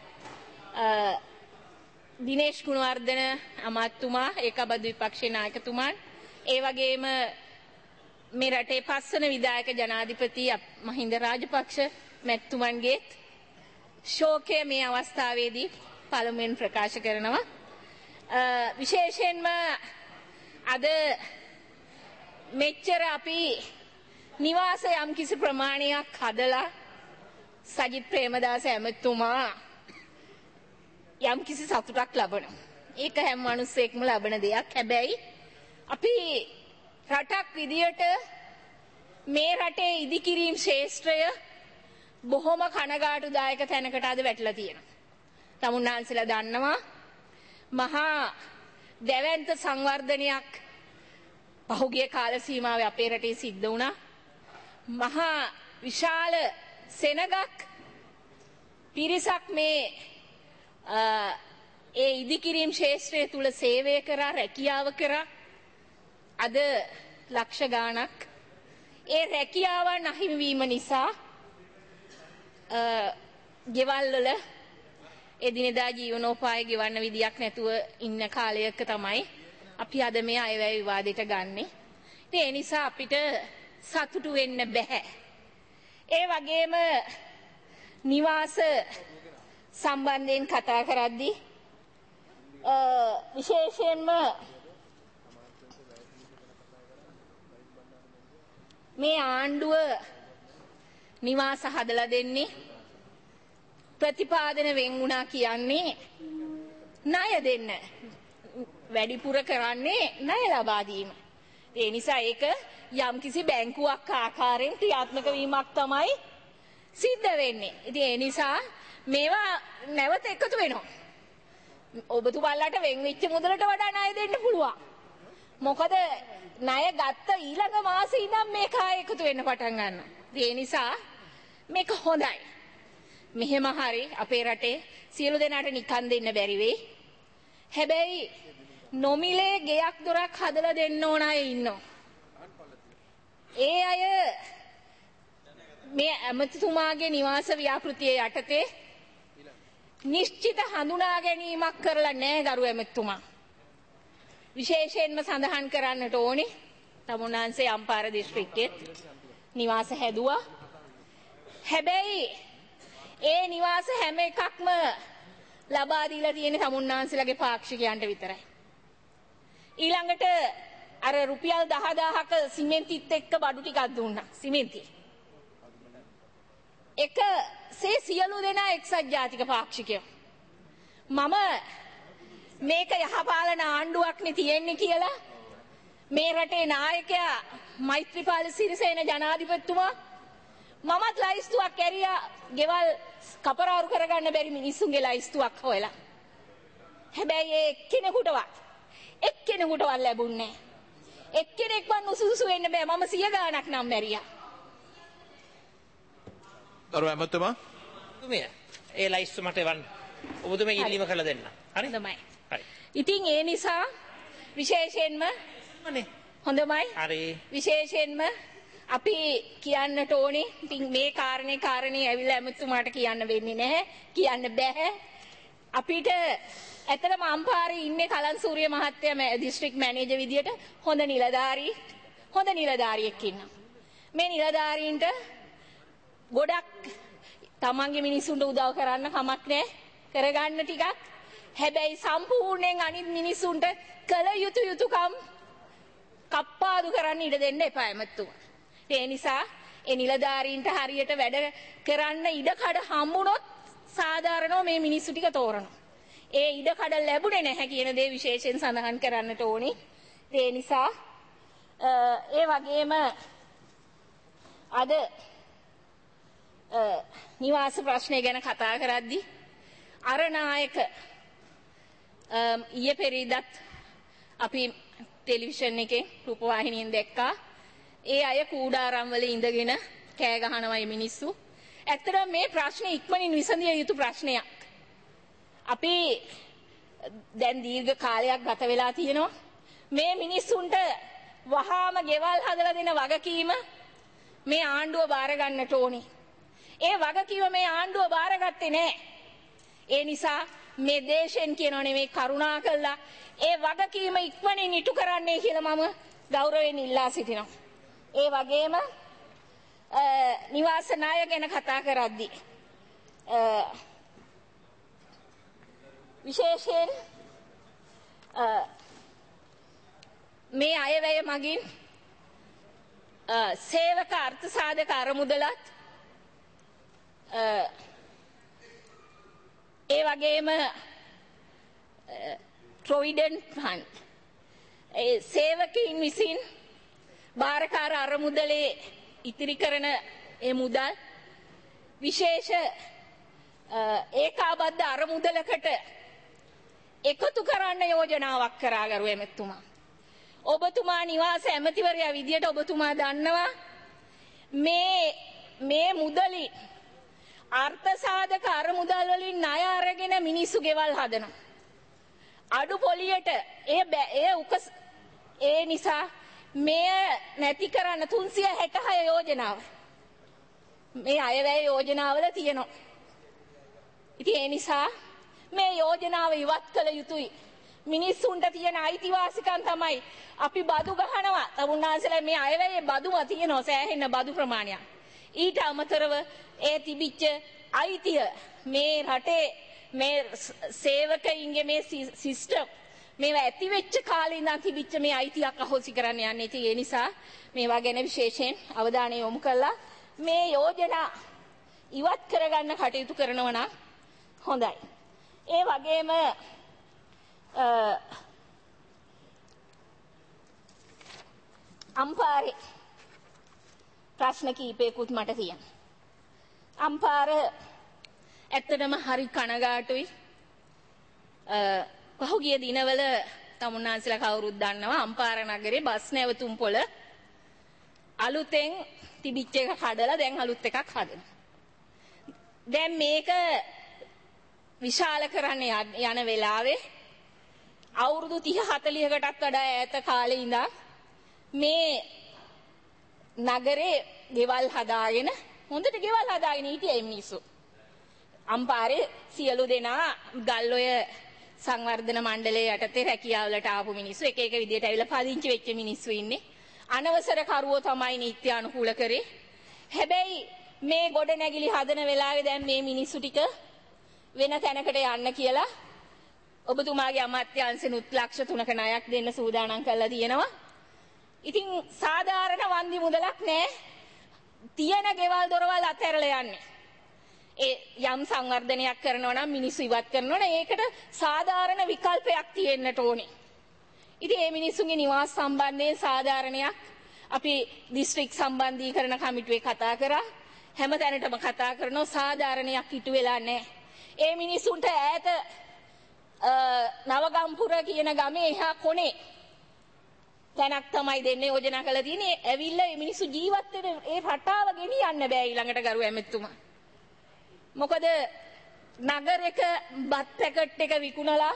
දිනේෂ් ගුණවර්ධන අමාත්‍යතුමා ඒකබද්ධ විපක්ෂේ නායකතුමන් ඒ වගේම මේ රටේ පස්වන විධායක ජනාධිපති මහින්ද රාජපක්ෂ මැතිතුමන්ගේත් ශෝකය මේ අවස්ථාවේදී පළමුවෙන් ප්‍රකාශ කරනවා. විශේෂයෙන්ම අද මෙච්චර අපි නිවාස යම්කිසි ප්‍රමාණයක් හදලා සජිත් ප්‍රේමදාස ඇමතුමා යම්කිසි සතුටක් ලබනවා. ඒක හැම මිනිස්සෙක්ම ලබන දෙයක්. හැබැයි අපි රටක් විදියට මේ රටේ ඉදිකිරීම් ශේෂ්ත්‍රය බොහොම කනගාටුදායක තැනකට අද වැටලා තියෙනවා. තමුන්නාන්සලා දන්නවා මහා දැවැන්ත සංවර්ධනයක් පහුගිය කාල සීමාවේ අපේ රටේ සිද්ධ වුණා. මහා විශාල සෙනගක් පිරිසක් මේ ඒ ඉදිකිරීම් ශේෂ්ත්‍රය තුල සේවය කරා, රැකියාව කරා. අද ලක්ෂ ගාණක් ඒ රැකියාවන් අහිමි වීම නිසා ගෙවල් වල එදිනෙදා ජීවනෝපාය ගෙවන්න විදියක් නැතුව ඉන්න කාලයක තමයි අපි අද මේ අයවැය විවාදයට ගන්නෙ. ඒ නිසා අපිට සතුටු වෙන්න බෑ. ඒ වගේම නිවාස සම්බන්ධයෙන් කතා කරද්දී විශේෂයෙන්ම මේ ආණ්ඩුව නිවාස හදලා දෙන්නේ ප්‍රතිපාදන වෙන් වුණා කියන්නේ ණය දෙන්න. වැඩිපුර කරන්නේ ණය ලබා දීම. ඒ නිසා ඒක යම්කිසි බැංකුවක් ආකාරයෙන් ක්‍රියාත්මක වීමක් තමයි සිද්ධ වෙන්නේ. ඉතින් ඒ නිසා මේවා නැවත එකතු වෙනවා. ඔබතුමාලට වෙන් වෙච්ච මුදලට වඩා ණය දෙන්න පුළුවන්. මොකද ණය ගත්ත ඊළඟ මාසේ ඉඳන් මේක එකතු වෙන්න පටන් ගන්නවා. ඒ නිසා මේක හොඳයි. මෙහෙම හරි අපේ රටේ සියලු දෙනාට නිකන් දෙන්න බැරි වෙයි. හැබැයි නොමිලේ ගෙයක් දොරක් හදලා දෙන්න ඕන අය ඉන්නවා. ඒ අය මේ ඇමතිතුමාගේ නිවාස ව්‍යාපෘතිය යටතේ නිශ්චිත හඳුනා ගැනීමක් කරලා නැහැ ගරු ඇමතිතුමා. විශේෂයෙන්ම සඳහන් කරන්නට ඕනේ තමුන්නාන්සේ අම්පාර දිස්ත්‍රික්කයේ නිවාස හැදුවා. හැබැයි ඒ නිවාස හැම එකක්ම ලබා දීලා තියෙන තමුන්නාන්සේලාගේ පාක්ෂිකයන්ට විතරයි. ඊළඟට අර රුපියල් 10000ක සිමෙන්තිත් එක්ක බඩු ටිකක් දුන්නා. සිමෙන්ති. එක සියලු දෙනා එක්සත් ජාතික පාක්ෂිකයෝ. මම මේක යහපාලන ආණ්ඩුවක්නේ තියෙන්නේ කියලා මේ රටේ නායකයා මෛත්‍රීපාල සිරිසේන ජනාධිපතිතුමා මමත් ලයිස්තුවක් ඇරියා ගෙවල් කපරාරු කරගන්න බැරි මිනිස්සුන්ගේ ලයිස්තුවක් හොයලා. හැබැයි ඒ එක්කෙනෙකුටවත් ලැබුණේ නැහැ. එක්කෙනෙක්වත් නුසුසු වෙන්න බෑ. මම 100 ගාණක් නම් මැරියා. ගරු ඇමතුමා තුමිය ඒ ලයිස්තු මට එවන්න. ඔබතුමා ඉල්ලීම කළ දෙන්න. හරි? හොඳයි. හරි. ඉතින් ඒ නිසා විශේෂයෙන්ම හොඳමයි. හරි. විශේෂයෙන්ම අපි කියන්නට ඕනේ ඉතින් මේ කාරණේ ඇවිල්ලා ඇමතුමාට කියන්න වෙන්නේ නැහැ. කියන්න බෑ. අපිට ඇත්තටම අම්පාරේ ඉන්නේ කලන්සූරිය මහත්තයා දිස්ත්‍රික් මැනේජර් විදියට හොඳ නිලධාරියෙක් ඉන්නවා. මේ නිලධාරීන්ට ගොඩක් තමන්ගේ මිනිස්සුන්ට උදව් කරන්න කමක් නැහැ. කරගන්න ටිකක්. හැබැයි සම්පූර්ණයෙන් අනිත් මිනිස්සුන්ට කළ යුතු යුතුයකම් කප්පාදු කරන්න ඉඩ දෙන්න එපා ඇමතුමා. ඒ නිසා ඒ නිලධාරීන්ට හරියට වැඩ කරන්න ඉඩකඩ හම්බුනොත් සාධාරණව මේ මිනිස්සු ටික තෝරනවා. ඒ ඉඩකඩ ලැබුණේ නැහැ කියන දේ විශේෂයෙන් සඳහන් කරන්නට ඕනේ. ඒ නිසා ඒ වගේම අද නිවාස ප්‍රශ්නය ගැන කතා කරද්දී අරනායක ඊයේ පෙරේදත් අපි ටෙලිවිෂන් එකේ රූපවාහිනියෙන් දැක්කා. ඒ අය කූඩාරම් වල ඉඳගෙන කෑ ගහනවා මිනිස්සු. ඇත්තටම මේ ප්‍රශ්නේ ඉක්මනින් විසඳිය යුතු ප්‍රශ්නයක්. අපි දැන් දීර්ඝ කාලයක් ගත වෙලා තියෙනවා. මේ මිනිස්සුන්ට වහාම ගෙවල් හදලා දෙන වගකීම මේ ආණ්ඩුව බාර ගන්නට ඕනේ. ඒ වගකීම මේ ආණ්ඩුව බාරගත්තේ නැහැ. ඒ නිසා මේ දේශෙන් කියනෝනේ මේ කරුණා කළා ඒ වගකීම ඉක්මනින් ඉටු කරන්නයි කියලා මම ගෞරවයෙන් ඉල්ලා සිටිනවා. ඒ වගේම නිවාස ණය ගැන කතා කරද්දී විශේෂයෙන් මේ අයවැය මගින් සේවක අර්ථ සාධක අරමුදලත් ඒ වගේම ප්‍රොවිඩන්ට් ෆන්ඩ් ඒ සේවකයින් විසින් බාරකාර අරමුදලේ ඉතිරි කරන ඒ මුදල් විශේෂ ඒකාබද්ධ අරමුදලකට එකතු කරන්න යෝජනාවක් කරා ගරු ඇමතුමා. ඔබතුමා නිවාස ඇමතිවරයා විදියට ඔබතුමා දන්නවා මේ මුදලි අර්ථ සාධක අරමුදල් වලින් ණය අරගෙන මිනිස්සු ගෙවල් හදනවා. අඩු පොලියට ඒ නිසා මේ නැති කරන්න 366 යෝජනාව මේ අයවැය යෝජනාවල තියෙනවා. ඉතින් ඒ නිසා මේ යෝජනාව ඉවත් කළ යුතුයි. මිනිස්සුන්ට තියෙන අයිතිවාසිකම් තමයි අපි බදු ගහනවා. තමුන්නාන්සලා මේ අයවැයේ බදුම තියෙනවා සෑහෙන බදු ප්‍රමාණයක්. ඊට අමතරව ඒ තිබිච්ච අයිතිය මේ රටේ මේ සේවකයින්ගේ මේ සිස්ටම් මේවා ඇති වෙච්ච කාලේ ඉඳන් තිබිච්ච මේ අයිතියක් අහෝසි කරන්න යන්නේ. ඉතින් ඒ නිසා මේවා ගැන විශේෂයෙන් අවධානය යොමු කළා මේ යෝජනා ඉවත් කරගන්න කටයුතු කරනවා නම් හොඳයි. ඒ වගේම අම්පාරේ ප්‍රශ්න කීපයකුත් මට තියෙනවා. අම්පාර ඇත්තටම හරි කනගාටුයි. පහුගිය දිනවල තමුන්නාන්සලා කවුරුත් දන්නවා අම්පාර නගරේ බස් නැවතුම් පොළ අලුතෙන් තිබිච්ච එක කඩලා දැන් අලුත් එකක් හදනවා. දැන් මේක විශාල කරන්න යන වෙලාවේ අවුරුදු 30-40කටත් වඩා ඈත කාලේ ඉඳන් මේ නගරේ ගෙවල් හදාගෙන හොඳට ගෙවල් හදාගෙන හිටියේ මිනිස්සු. අම්පාරේ සියලු දෙනා ගල්ඔය සංවර්ධන මණ්ඩලයේ යටතේ රැකියාවලට ආපු මිනිස්සු එක එක විදියට ඇවිල්ලා පදිංචි වෙච්ච මිනිස්සු ඉන්නේ. අනවසර කරුවෝ තමයි නීත්‍යානුකූල කරේ. හැබැයි මේ ගොඩ නැගිලි හදන වෙලාවේ දැන් මේ මිනිස්සු ටික වෙන තැනකට යන්න කියලා ඔබතුමාගේ අමාත්‍යාංශෙනුත් ලක්ෂ 3ක ණයක් දෙන්න සූදානම් කරලා තියෙනවා. ඉතින් සාධාරණ වන්දි මුදලක් නැහැ. තියෙන ගෙවල් දොරවල් අතහැරලා යන්නේ. ඒ යම් සංවර්ධනයක් කරනවා නම් මිනිස්සු ඉවත් කරනවා නම් ඒකට සාධාරණ විකල්පයක් තියෙන්නට ඕනේ. ඉතින් මේ මිනිස්සුන්ගේ නිවාස සම්බන්ධයෙන් සාධාරණයක් අපි දිස්ත්‍රික් සම්බන්ධීකරණ කමිටුවේ කතා කරා. හැම තැනටම කතා කරනවා සාධාරණයක් ඉටු වෙලා නැහැ. ඒ මිනිස්සුන්ට ඈත නවගම්පුර කියන ගමේ එහා කොනේ තැනක් තමයි දෙන්නේ යෝජනා කරලා තියෙන්නේ. ඇවිල්ලා මේ මිනිස්සු ජීවත් වෙන ඒ රටාව ගෙනියන්න බෑ ඊළඟට ගරු ඇමතුමා. මොකද නගරයක බත් පැකට් එක විකුණලා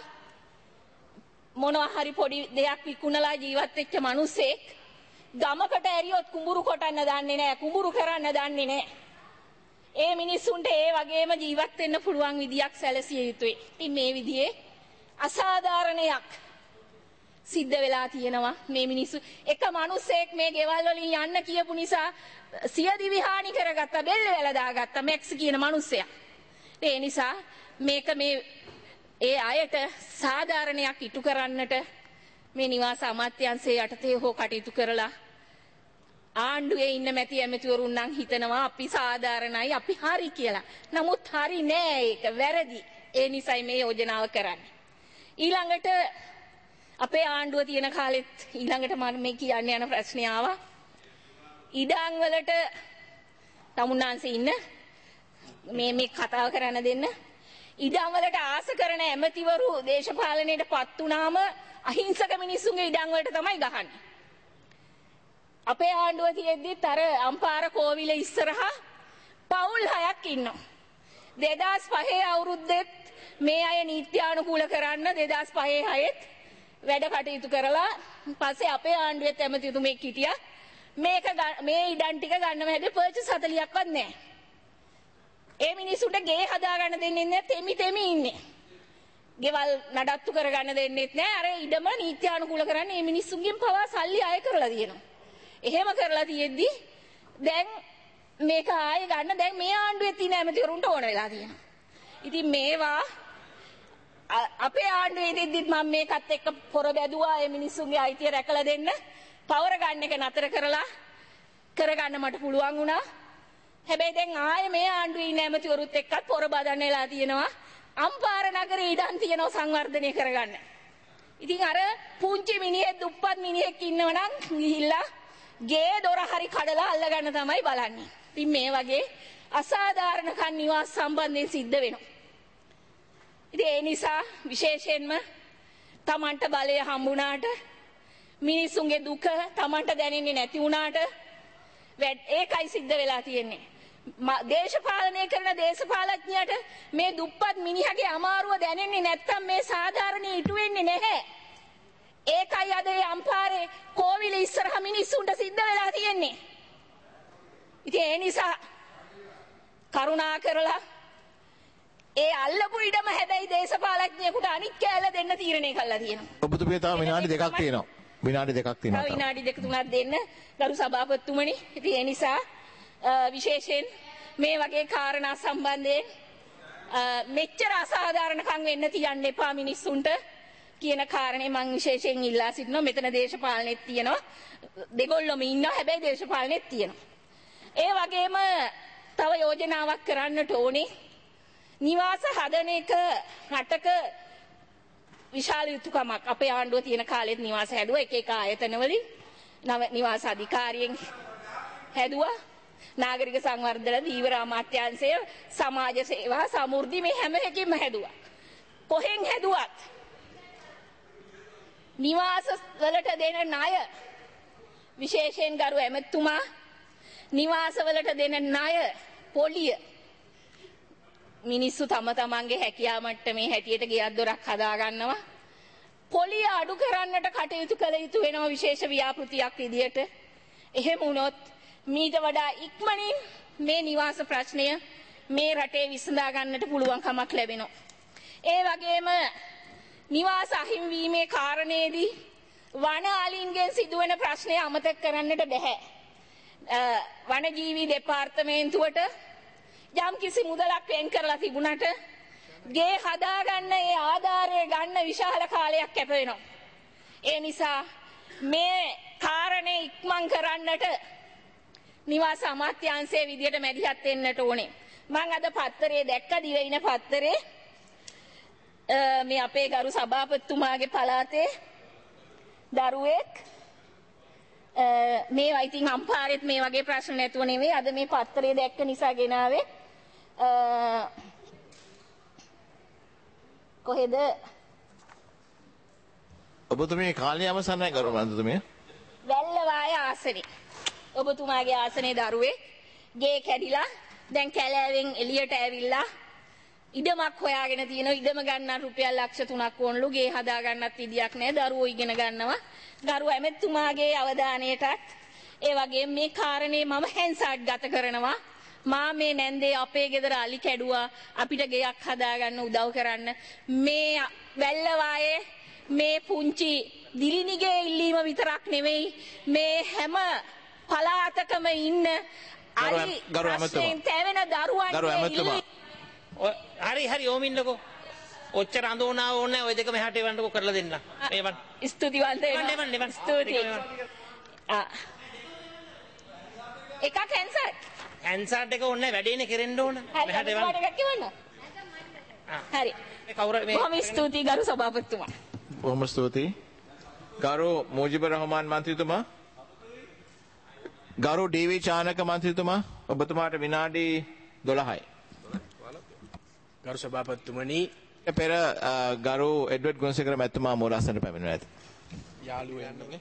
මොනවා හරි පොඩි දෙයක් විකුණලා ජීවත් වෙච්ච මිනිස්සෙක් ගමකට ඇරියොත් කුඹුරු කොටන්න දන්නේ නැහැ, කුඹුරු කරන්න දන්නේ නැහැ. ඒ මිනිස්සුන්ට ඒ වගේම ජීවත් වෙන්න පුළුවන් විදියක් සැලසිය යුතුයි. ඉතින් මේ විදිහේ අසාධාරණයක් සිද්ධ වෙලා තියෙනවා. මේ මිනිස්සු එක මිනිස්සෙක් මේ ගෙවල් වලින් යන්න කියපු නිසා සියදිවි හානි කරගත්තා, බෙල්ල වැල දාගත්තා මැක්ස් කියන මිනිස්සයා. ඒ නිසා මේක මේ ඒ අයට සාධාරණයක් ඉටු කරන්නට මේ නිවාස අමාත්‍යාංශයේ යටතේ හෝ කටයුතු කරලා ආණ්ඩුවේ ඉන්න මැති ඇමතිවරුන් නම් හිතනවා අපි සාධාරණයි අපි හරි කියලා. නමුත් හරි නෑ, ඒක වැරදි. ඒ නිසයි මේ යෝජනාව කරන්නේ. ඊළඟට අපේ ආණ්ඩුව තියෙන කාලෙත් ඊළඟට මම මේ කියන්න යන ප්‍රශ්නේ ආවා. ඉඩම් වලට තමුන්නාන්සේ ඉන්න මේ කතාව කරන්න දෙන්න. ඉඩම් වලට ආස කරන ඇමතිවරු දේශපාලනයටපත් වුණාම අහිංසක මිනිස්සුන්ගේ ඉඩම් වලට තමයි ගහන්නේ. අපේ ආණ්ඩුව තියෙද්දිත් අර අම්පාර කෝවිල ඉස්සරහා පවුල් 6ක් ඉන්නවා. 2005 අවුරුද්දෙත් මේ අය නීත්‍යානුකූල කරන්න 2005-6ත් වැඩ කටයුතු කරලා පස්සේ අපේ ආණ්ඩුවේ ඇමතිතුමෙක් හිටියා. මේ ඉඩම් ටික ගන්නව හැදී පර්චස් 40ක්වත් නැහැ. ඒ මිනිස්සුන්ට ගේ හදා ගන්න දෙන්නේ නැහැ, තෙමි ඉන්නේ. ගෙවල් නඩත්තු කරගන්න දෙන්නෙත් නැහැ. අර ඉඩම නීත්‍යානුකූල කරන්නේ මේ මිනිස්සුන්ගෙන් පවා සල්ලි අය කරලා තියෙනවා. එහෙම කරලා තියෙද්දි දැන් මේක ආයෙ ගන්න දැන් මේ ආණ්ඩුවේ තියෙන ඇමතිවරුන්ට ඕන වෙලා තියෙනවා. ඉතින් මේවා අපේ ආණ්ඩුවේ ඉදිද්දිත් මම මේකත් එක්ක පොර බැදුවා මේ මිනිස්සුන්ගේ අයිතිය රැකලා දෙන්න. පවර ගන්න එක නතර කරගන්න මට පුළුවන් වුණා. හැබැයි දැන් ආයෙ මේ ආණ්ඩුවේ ඉන්න ඇමතිවරුත් එක්කත් පොර බදන්න වෙලා තියෙනවා. අම්පාර නගරේ ඉඩම් තියෙනවා සංවර්ධනය කරගන්න. ඉතින් අර පුංචි මිනිහෙක් දුප්පත් මිනිහෙක් ඉන්නවනම් ගිහිල්ලා ගේ දොර හරි කඩලා අල්ල ගන්න තමයි බලන්නේ. ඉතින් මේ වගේ අසාධාරණකම් නිවාස සම්බන්ධයෙන් සිද්ධ වෙනවා. ඉතින් ඒ නිසා විශේෂයෙන්ම Tamanට බලය හම්බුණාට මිනිසුන්ගේ දුක Tamanට දැනෙන්නේ නැති වුණාට ඒකයි සිද්ධ වෙලා තියෙන්නේ. දේශපාලනය කරන දේශපාලඥයාට මේ දුප්පත් මිනිහගේ අමාරුව දැනෙන්නේ නැත්තම් මේ සාධාරණ ඉටු වෙන්නේ නැහැ. ඒකයි අද අම්පාරේ කෝවිල ඉස්සරහ මිනිස්සුන්ට සිද්ධ වෙලා තියෙන්නේ. ඉතින් ඒ නිසා කරුණා කරලා ඒ අල්ලපු ඉඩම හැබැයි දේශපාලඥයෙකුට අනිත් කෑල්ල දෙන්න තීරණය කළා තියෙනවා. ඔබතුමිය තව විනාඩි දෙකක් තියෙනවා. විනාඩි දෙකක් තියෙනවා. විනාඩි දෙක තුනක් දෙන්න ගරු සභාපතිතුමනි. ඉතින් ඒ නිසා විශේෂයෙන් මේ වගේ කාරණා සම්බන්ධයෙන් මෙච්චර අසාධාරණකම් වෙන්න තියන්න එපා මිනිස්සුන්ට කියන කාරණේ මම විශේෂයෙන් ඉල්ලා සිටිනවා. මෙතන දේශපාලනෙත් තියෙනවා. දෙගොල්ලොම ඉන්නවා. හැබැයි දේශපාලනෙත් තියෙනවා. ඒ වගේම තව යෝජනාවක් කරන්නට ඕනේ. නිවාස හදන එක රටක විශාල යුතුයකමක්. අපේ ආණ්ඩුව තියෙන කාලෙත් නිවාස හැදුවා. එක එක ආයතනවලින් නිවාස අධිකාරියෙන් හැදුවා. නාගරික සංවර්ධන දීවර අමාත්‍යාංශය සමාජ සේවා සමෘද්ධි මේ හැම එකකින්ම හැදුවා. කොහෙන් හැදුවත් නිවාස වලට දෙන ණය විශේෂයෙන් ගරු ඇමතුමා නිවාස වලට දෙන ණය පොලිය මිනිස්සු තම තමන්ගේ හැකියාව මට්ටමේ හැටියට ගෙයක් දොරක් හදා ගන්නවා. පොලිය අඩු කරන්නට කටයුතු කළ යුතු වෙනවා විශේෂ ව්‍යාපෘතියක් විදියට. එහෙම වුණොත් මීට වඩා ඉක්මනින් මේ නිවාස ප්‍රශ්නය මේ රටේ විසඳා ගන්නට පුළුවන්කමක් ලැබෙනවා. ඒ වගේම නිවාස අහිමි වීමේ කාරණේදී වන අලින්ගෙන් සිදුවෙන ප්‍රශ්නය අමතක කරන්නට බෑ. වනජීවි දෙපාර්තමේන්තුවට යම් කිසි මුදලක් වෙන් කරලා තිබුණට ගේ හදාගන්න ඒ ආධාරය ගන්න විශාල කාලයක් කැප වෙනවා. ඒ නිසා මේ කාරණේ ඉක්මන් කරන්නට නිවාස අමාත්‍යාංශයේ විදියට මැදිහත් වෙන්නට ඕනේ. මම අද පත්තරේ දැක්ක දිවයින පත්තරේ මේ අපේ ගරු සභාපතිතුමාගේ පළාතේ දරුවෙක් මේ ඉතින් අම්පාරෙත් මේ වගේ ප්‍රශ්න නැතුව නෙවෙයි අද මේ පත්තරේ දැක්ක නිසා ගෙනාවේ කොහෙද ඔබතුමිය කාලේ අවසන්යි ගරු මන්ත්‍රතුමිය වැල්ලවාය ආසනේ ඔබතුමාගේ ආසනේ දරුවෙක් ගේ කැඩිලා දැන් කැලෑවෙන් එළියට ඇවිල්ලා ඉඩමක් හොයාගෙන තියෙනවා. ඉඩම ගන්න රුපියල් ලක්ෂ 3ක් ඕනලු. ගේ හදා ගන්නත් විදියක් නැහැ. දරුවෝ ඉගෙන ගන්නවා. ගරු ඇමතුමාගේ අවධානයටත් ඒ වගේම මේ කාරණේ මම හැන්සාට් ගත කරනවා. මා මේ නැන්දේ අපේ ගෙදර අලි කැඩුවා. අපිට ගෙයක් හදා ගන්න උදව් කරන්න. මේ වැල්ලවායේ මේ පුංචි දිලිනිගේ ඉල්ලීම විතරක් නෙවෙයි මේ හැම පළාතකම ඉන්න අලි ගරු ඇමතුමා තැවෙන දරුවන් හරි ඕමින්නකෝ ඔච්චර අඳෝනා ඕනේ ඔය දෙක මෙහාට එවන්නකෝ කරලා දෙන්න මේවන් ස්තුතිවන්ත වෙනවා ස්තුතියි එකක් හැන්සර්ට් එක ඕනේ වැඩේනේ කෙරෙන්න ඕන මෙහාට එවන්න එකක් එවන්න හරි කවුරු මේ බොහොම ස්තුතියි ගරු සභාපතිතුමා බොහොම ස්තුතියි ගරු මුජිබුර් රහමාන් මන්ත්‍රීතුමා ගරු ඩී.වී. චානක මන්ත්‍රීතුමා ඔබතුමාට විනාඩි 12යි ගරු සභාපතිතුමනි පෙර ගරු එඩ්වඩ් ගුණසේකර මැතිතුමා මූලාසනට පැමිණෙනවා ඇති. යාළුවෝ යන්නේ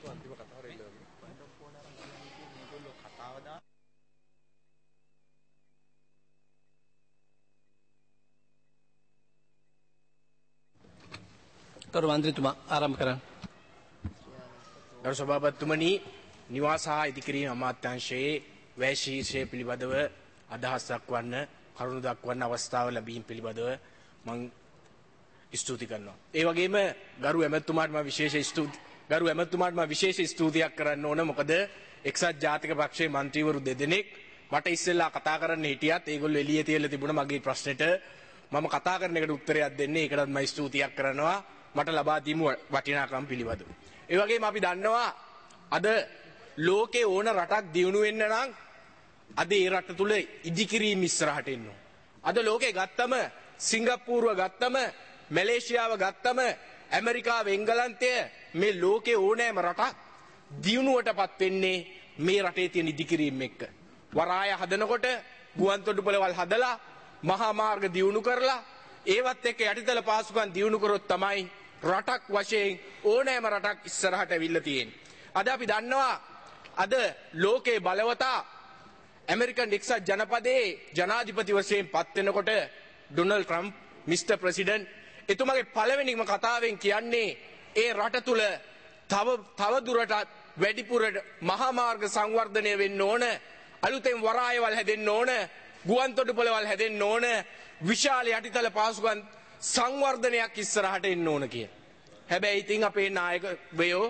ගරු මන්ත්‍රීතුමා ආරම්භ කරන්න. ගරු සභාපතිතුමනි නිවාස හා ඉදිකිරීම අමාත්‍යාංශයේ වැය ශීර්ෂය පිළිබඳව අදහස් දක්වන්න කරුණු දක්වන්න අවස්ථාව ලැබීම පිළිබඳව මම ස්තුති කරනවා. ඒ වගේම ගරු ඇමතුමාට මම විශේෂ ස්තුතියක් කරන්න ඕන. මොකද එක්සත් ජාතික පක්ෂයේ മന്ത്രിවරු දෙදෙනෙක් මට ඉස්සෙල්ලා කතා කරන්න හිටියත් ඒගොල්ලෝ එළියේ තියලා තිබුණා මගේ ප්‍රශ්නෙට මම කතා කරන එකට උත්තරයක් දෙන්නේ. ඒකටත් මම ස්තුතියක් කරනවා මට ලබා දීමු වටිනාකම් පිළිබඳව. ඒ වගේම අපි දන්නවා අද ලෝකේ ඕන රටක් දියුණු වෙන්න නම් අද ඒ රට තුල ඉදිකිරීම ඉස්සරහට එන්න ඕන. අද ලෝකේ ගත්තම සිංගප්පූරුව ගත්තම මැලේසියාව ගත්තම ඇමරිකාව එංගලන්තය මේ ලෝකේ ඕනෑම රටක් දියුණුවටපත් වෙන්නේ මේ රටේ තියෙන ඉදිකිරීම එක්ක. වරාය හදනකොට ගුවන්තොටුපළවල් හදලා මහා මාර්ග දියුණු කරලා ඒවත් එක්ක යටිතල පාසුකම් දියුණු කරොත් තමයි රටක් වශයෙන් ඕනෑම රටක් ඉස්සරහට ඇවිල්ලා තියෙන්නේ. අද අපි දන්නවා අද ලෝකේ බලවතා ඇමරිකන් එක්සත් ජනපදයේ ජනාධිපති වශයෙන් පත් වෙනකොට ඩොනල්ඩ් ට්‍රම්ප් මිස්ටර් ප්‍රෙසිඩන්ට් එතුමාගේ පළවෙනිම කතාවෙන් කියන්නේ ඒ රට තුල තව දුරටත් වැඩිපුර මහා මාර්ග සංවර්ධනය වෙන්න ඕන, අලුතෙන් වරායවල් හැදෙන්න ඕන, ගුවන්තොටුපළවල් හැදෙන්න ඕන, විශාල යටිතල පාසුකම් සංවර්ධනයක් ඉස්සරහට එන්න ඕන කිය. හැබැයි ඉතින් අපේ නායකවෝ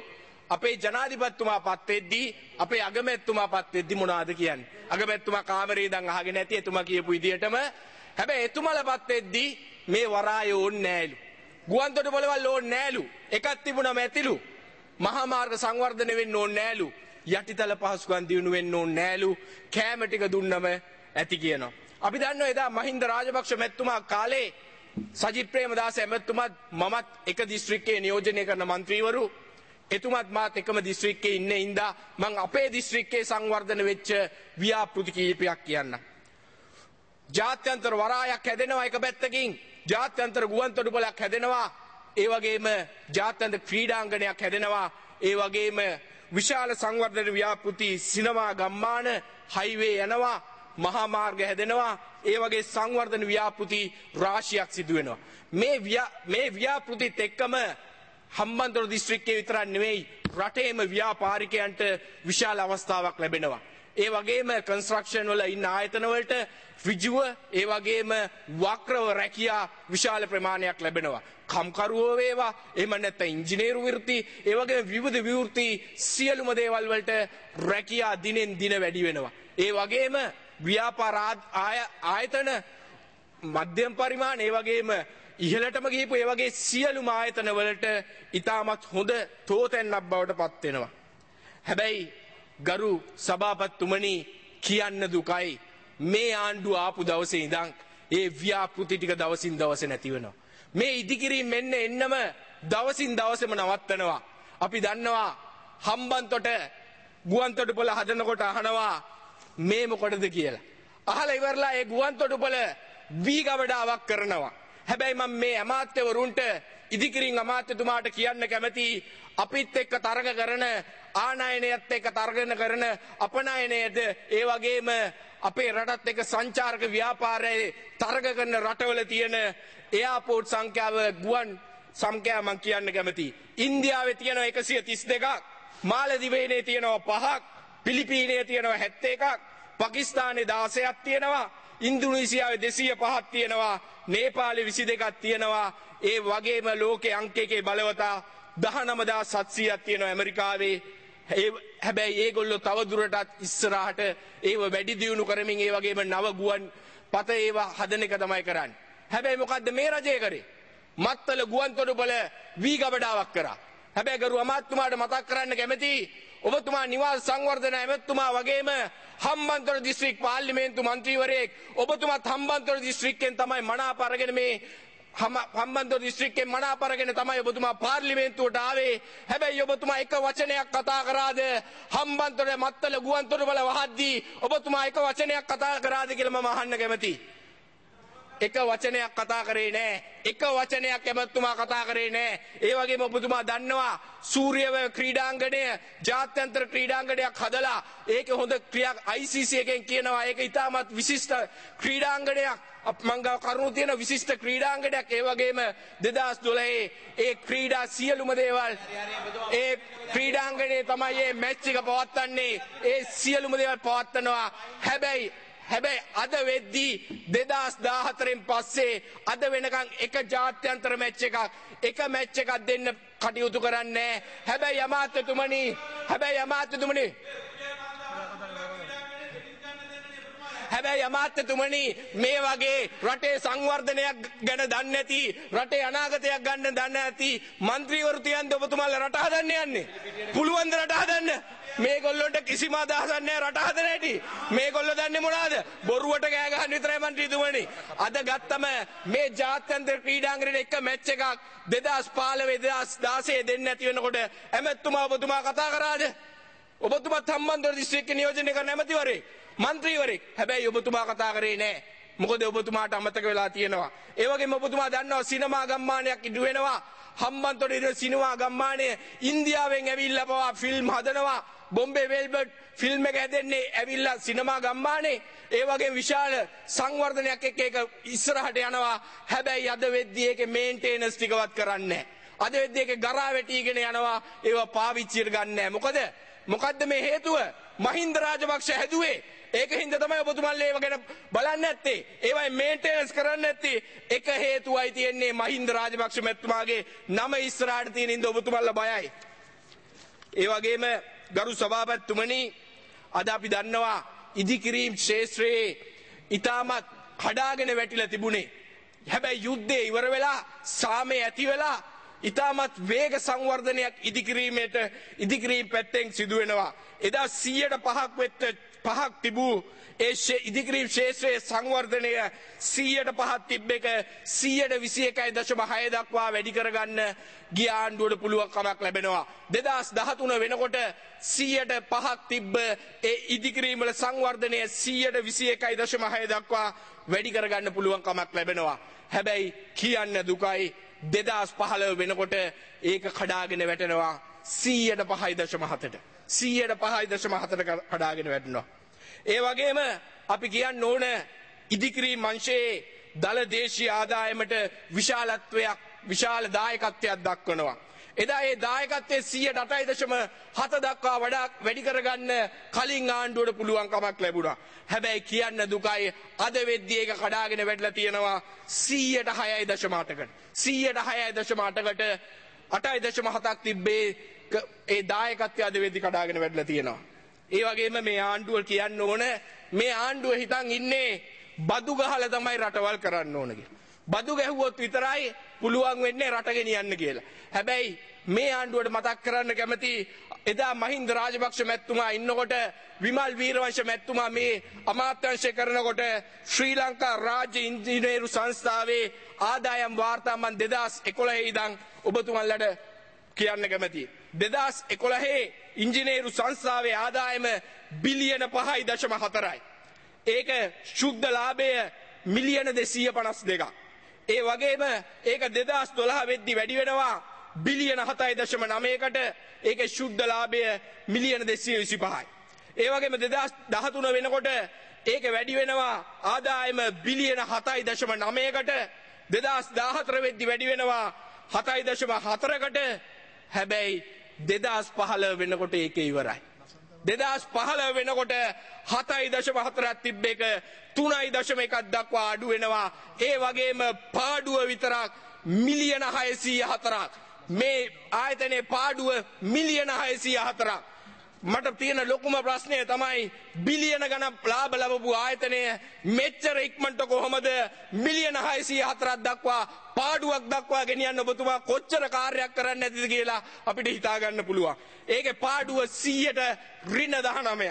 අපේ ජනාධිපතිතුමා පත් වෙද්දී අපේ අගමැතිතුමා පත් වෙද්දී මොනවද කියන්නේ? අගමැතිතුමා කාමරේ ඉඳන් අහගෙන නැති එතුමා කියපු විදිහටම හැබැයි එතුමාලපත් වෙද්දී මේ වරාය ඕන්නේ නෑලු. ගුවන්තොටුපළවල් ඕන්නේ නෑලු. එකක් තිබුණම ඇතිලු. මහා මාර්ග සංවර්ධනය වෙන්න ඕන්නේ නෑලු. යටිතල පහසුකම් දියුණු වෙන්න ඕනේ නෑලු. කෑම ටික දුන්නම ඇති කියනවා. අපි දන්නවා එදා මහින්ද රාජපක්ෂ මැතිතුමා කාලේ සජිත් ප්‍රේමදාස මැතිතුමාත් මමත් එක දිස්ත්‍රික්කයේ නියෝජනය කරන മന്ത്രിවරු එතුමත් මාත් එකම දිස්ත්‍රික්කයේ ඉන්නේ ඉඳා මම අපේ දිස්ත්‍රික්කයේ සංවර්ධන වෙච්ච ව්‍යාපෘති කීපයක් කියන්නම්. ජාත්‍යන්තර වරායක් හැදෙනවා එක පැත්තකින්. ජාත්‍යන්තර ගුවන්තොටුපළක් හැදෙනවා. ඒ වගේම ජාත්‍යන්තර ක්‍රීඩාංගණයක් හැදෙනවා. ඒ වගේම විශාල සංවර්ධන ව්‍යාපෘති සිනමා ගම්මාන හයිවේ යනවා. මහා මාර්ග හැදෙනවා. ඒ වගේ සංවර්ධන ව්‍යාපෘති රාශියක් සිදු වෙනවා. මේ ව්‍යාපෘතිත් එක්කම හම්බන්තොට දිස්ත්‍රික්කයේ විතරක් නෙවෙයි රටේම ව්‍යාපාරිකයන්ට විශාල අවස්ථාවක් ලැබෙනවා. ඒ වගේම කන්ස්ට්‍රක්ෂන් වල ඉන්න ආයතන වලට ඍජුව ඒ වගේම වක්‍රව රැකියා විශාල ප්‍රමාණයක් ලැබෙනවා. කම්කරුවෝ වේවා එහෙම නැත්නම් ඉංජිනේරු වෘත්ති ඒ වගේම විවිධ වෘත්ති සියලුම දේවල් වලට රැකියා දිනෙන් දින වැඩි වෙනවා. ඒ වගේම ව්‍යාපාර ආයතන මධ්‍යම පරිමාණ ඒ වගේම ඉහළටම ගිහපු ඒ වගේ සියලුම ආයතන වලට ඉතාමත් හොඳ තෝතැන්නක් බවට පත් වෙනවා. හැබැයි ගරු සභාපතිතුමනි කියන්න දුකයි මේ ආණ්ඩුව ආපු දවසේ ඉඳන් ඒ ව්‍යාපෘති ටික දවසින් දවස නැති වෙනවා. මේ ඉදිකිරීම එන්නම දවසින් දවසම නවත්තනවා. අපි දන්නවා හම්බන්තොට ගුවන්තොටුපළ හදනකොට අහනවා මේ මොකටද කියලා. අහලා ඉවරලා ඒ ගුවන්තොටුපළ වී ගබඩාවක් කරනවා. හැබැයි මම මේ අමාත්‍යවරුන්ට ඉදිකිරින් අමාත්‍යතුමාට කියන්න කැමති අපිත් එක්ක තරග කරන ආනයනයත් එක්ක තරගන කරන අපනයනයද ඒ වගේම අපේ රටත් එක්ක සංචාරක ව්‍යාපාරයේ තරග කරන රටවල තියෙන එයාපෝට් සංඛ්‍යාව ගුවන් සංඛ්‍යාව මම කියන්න කැමති. ඉන්දියාවේ තියෙනවා 132ක්, මාලදිවයිනේ තියෙනවා 5ක්, පිලිපීනයේ තියෙනවා 71ක්, පාකිස්තානයේ 16ක් තියෙනවා, ඉන්දුනීසියාවේ 205ක් තියෙනවා, නේපාලේ 22ක් තියෙනවා. ඒ වගේම ලෝකේ අංක එකේ බලවතා 19700ක් තියෙනවා ඇමරිකාවේ. හැබැයි ඒගොල්ලෝ තව දුරටත් ඉස්සරහට ඒව වැඩි දියුණු කරමින් ඒ වගේම නව ගුවන් පත ඒව හදන එක තමයි කරන්නේ. හැබැයි මොකද්ද මේ රජය කරේ? මත්තල ගුවන්තොටුපළ වී ගබඩාවක් කරා. හැබැයි ගරු අමාත්‍යතුමාට මතක් කරන්න කැමති ඔබතුමා නිවාස සංවර්ධන ඇමතුමා වගේම හම්බන්තොට දිස්ත්‍රික් පාර්ලිමේන්තු මන්ත්‍රීවරයෙක් ඔබතුමාත් හම්බන්තොට දිස්ත්‍රික්කෙන් තමයි මනාප අරගෙන මේ හම්බන්තොට දිස්ත්‍රික්කෙන් මනාප අරගෙන තමයි ඔබතුමා පාර්ලිමේන්තුවට ආවේ. හැබැයි ඔබතුමා එක වචනයක් කතා කරාද හම්බන්තොට මත්තල ගුවන්තොටුපළ වහද්දී ඔබතුමා එක වචනයක් කතා කරාද කියලා මම අහන්න කැමතියි. එක වචනයක් කතා කරේ නෑ. එක වචනයක් ඇමතුමා කතා කරේ නෑ. ඒ වගේම ඔබතුමා දන්නවා සූර්යව ක්‍රීඩාංගණය ජාත්‍යන්තර ක්‍රීඩාංගණයක් හදලා ඒක හොඳ ක්‍රියා ICC එකෙන් කියනවා ඒක ඉතාමත් විශිෂ්ට ක්‍රීඩාංගණයක්. මංගව කරුණු තියෙන විශිෂ්ට ක්‍රීඩාංගණයක්. ඒ වගේම 2012 ඒ ක්‍රීඩා සියලුම දේවල් ඒ ක්‍රීඩාංගණයේ තමයි මේ මැච් එක පවත්වන්නේ. ඒ සියලුම දේවල් පවත්වනවා. හැබැයි අද වෙද්දී 2014න් පස්සේ අද වෙනකන් එක ජාත්‍යන්තර මැච් එකක් මැච් එකක් දෙන්න කටයුතු කරන්නේ. හැබැයි අමාත්‍යතුමනි මේ වගේ රටේ සංවර්ධනයක් ගැන දන්නේ නැති රටේ අනාගතයක් ගන්න දන්නේ නැති മന്ത്രിවරු තියන්ද ඔබතුමාලා රට හදන්න යන්නේ? පුළුවන් ද රට හදන්න? මේගොල්ලොන්ට කිසිම අදහසක් නැහැ රට හදන හැටි. මේගොල්ලෝ දන්නේ මොනවද? බොරුවට කෑ ගහන්න විතරයි മന്ത്രിතුමනි. අද ගත්තම මේ ජාත්‍යන්තර ක්‍රීඩාංගණයේ එක මැච් එකක් 2015 2016 දෙන්න නැති වෙනකොට ඇමතුමා ඔබතුමා කතා කරාද? ඔබතුමාත් හම්බන්තොට දිස්ත්‍රික්කේ නියෝජනය කරන ඇමතිවරයෙක් මන්ත්‍රීවරයෙක්. හැබැයි ඔබතුමා කතා කරේ නෑ. මොකද ඔබතුමාට අමතක වෙලා තියෙනවා. ඒ වගේම ඔබතුමා දන්නවා සිනමා ගම්මානයක් ඉදු වෙනවා. හම්බන්තොට ඉන්න සිනමා ගම්මානය ඉන්දියාවෙන් ඇවිල්ලා පවා ෆිල්ම් හදනවා. බොම්බේ වෙල්බර්ට් ෆිල්ම් එක හැදෙන්නේ ඇවිල්ලා සිනමා ගම්මානේ. ඒ වගේ විශාල සංවර්ධනයක් එක්ක ඒක ඉස්සරහට යනවා. හැබැයි අද වෙද්දී ඒකේ මේන්ටේනන්ස් ටිකවත් කරන්නේ නෑ. අද වෙද්දී ඒකේ ගරා වැටිගෙන යනවා. ඒවා පාවිච්චියට ගන්න නෑ. මොකද්ද මේ හේතුව? මහින්ද රාජපක්ෂ හැදුවේ. ඒක හින්දා තමයි ඔබතුමාලා ඒව ගැන බලන්නේ නැත්තේ. ඒවයි මේන්ටේනන්ස් කරන්නේ නැත්තේ. එක හේතුවයි තියෙන්නේ මහින්ද රාජපක්ෂ මැතිතුමාගේ නම ඉස්සරහට තියෙන ඉඳ ඔබතුමාලා බයයි. ඒ වගේම ගරු සභාපතිතුමනි අද අපි දන්නවා ඉදිකිරීම් ක්ෂේත්‍රයේ ඉතාමත් කඩාගෙන වැටිලා තිබුණේ. හැබැයි යුද්ධේ ඉවර වෙලා සාමය ඇති වෙලා ඉතාමත් වේග සංවර්ධනයක් ඉදිකිරීම් පැත්තෙන් සිදු වෙනවා. එදා 5% තිබූ ඒ ඉදිකිරීම් ක්ෂේත්‍රයේ සංවර්ධනය 5% තිබ්බ එක 121.6 දක්වා වැඩි කරගන්න ගිය ආණ්ඩුවට පුළුවන්කමක් ලැබෙනවා. 2013 වෙනකොට 5% තිබ්බ ඒ ඉදිකිරීම් වල සංවර්ධනය 121.6 දක්වා වැඩි කරගන්න පුළුවන්කමක් ලැබෙනවා. හැබැයි කියන්න දුකයි 2015 වෙනකොට ඒක කඩාගෙන වැටෙනවා 5.7ට 5.7ට කඩාගෙන වැටෙනවා. ඒ වගේම අපි කියන්න ඕන ඉදිකිරීම් අංශයේ දල දේශීය ආදායමට විශාල දායකත්වයක් දක්වනවා. එදා ඒ දායකත්වයේ 8.7 දක්වා වඩා වැඩි කරගන්න කලින් ආණ්ඩුවට පුළුවන්කමක් ලැබුණා. හැබැයි කියන්න දුකයි අද වෙද්දී ඒක කඩාගෙන වැටලා තියෙනවා 6.8කට. 6.8කට 8.7ක් තිබ්බේ ඒ දායකත්වය අද වෙද්දී කඩාගෙන වැටලා තියෙනවා. ඒ වගේම මේ ආණ්ඩුව කියන්න ඕන මේ ආණ්ඩුව හිතන් ඉන්නේ බදු ගහලා තමයි රටවල් කරන්න ඕන කියලා. බදු ගැහුවොත් විතරයි පුළුවන් වෙන්නේ රට ගෙනියන්න කියලා. හැබැයි මේ ආණ්ඩුවට මතක් කරන්න කැමති එදා මහින්ද රාජපක්ෂ මැතිතුමා ඉන්නකොට විමල් වීරවංශ මැතිතුමා මේ අමාත්‍යාංශය කරනකොට ශ්‍රී ලංකා රාජ්‍ය ඉංජිනේරු සංස්ථාවේ ආදායම් වාර්තා මන් 2011 ඉඳන් ඔබතුමන්ලට කියන්න කැමතියි. 2011 ඉංජිනේරු සංස්ථාවේ ආදායම බිලියන 5.4යි. ඒක ශුද්ධ ලාභය මිලියන 252ක්. ඒ වගේම ඒක 2012 වෙද්දි වැඩි වෙනවා බිලියන 7.9කට. ඒකේ ශුද්ධ ලාභය මිලියන 225යි. ඒ වගේම 2013 වෙනකොට ඒක වැඩි වෙනවා ආදායම බිලියන 7.9කට. 2014 වෙද්දි වැඩි වෙනවා 7.4කට. හැබැයි 2015 වෙනකොට ඒක ඉවරයි. 2015 වෙනකොට 7.4ක් තිබ්බ එක 3.1ක් දක්වා අඩු වෙනවා. ඒ වගේම පාඩුව විතරක් මිලියන 604ක්. මේ ආයතනයේ පාඩුව මිලියන 604ක්. මට තියෙන ලොකුම ප්‍රශ්නය තමයි බිලියන ගණන් ලාභ ලැබපු ආයතනය මෙච්චර ඉක්මනට කොහොමද මිලියන 604ක් දක්වා පාඩුවක් දක්වා ගෙනියන්න ඔබතුමා කොච්චර කාර්යයක් කරන්න ඇතිද කියලා අපිට හිතා ගන්න පුළුවන්. ඒකේ පාඩුව 100ට ඍණ 19ක්.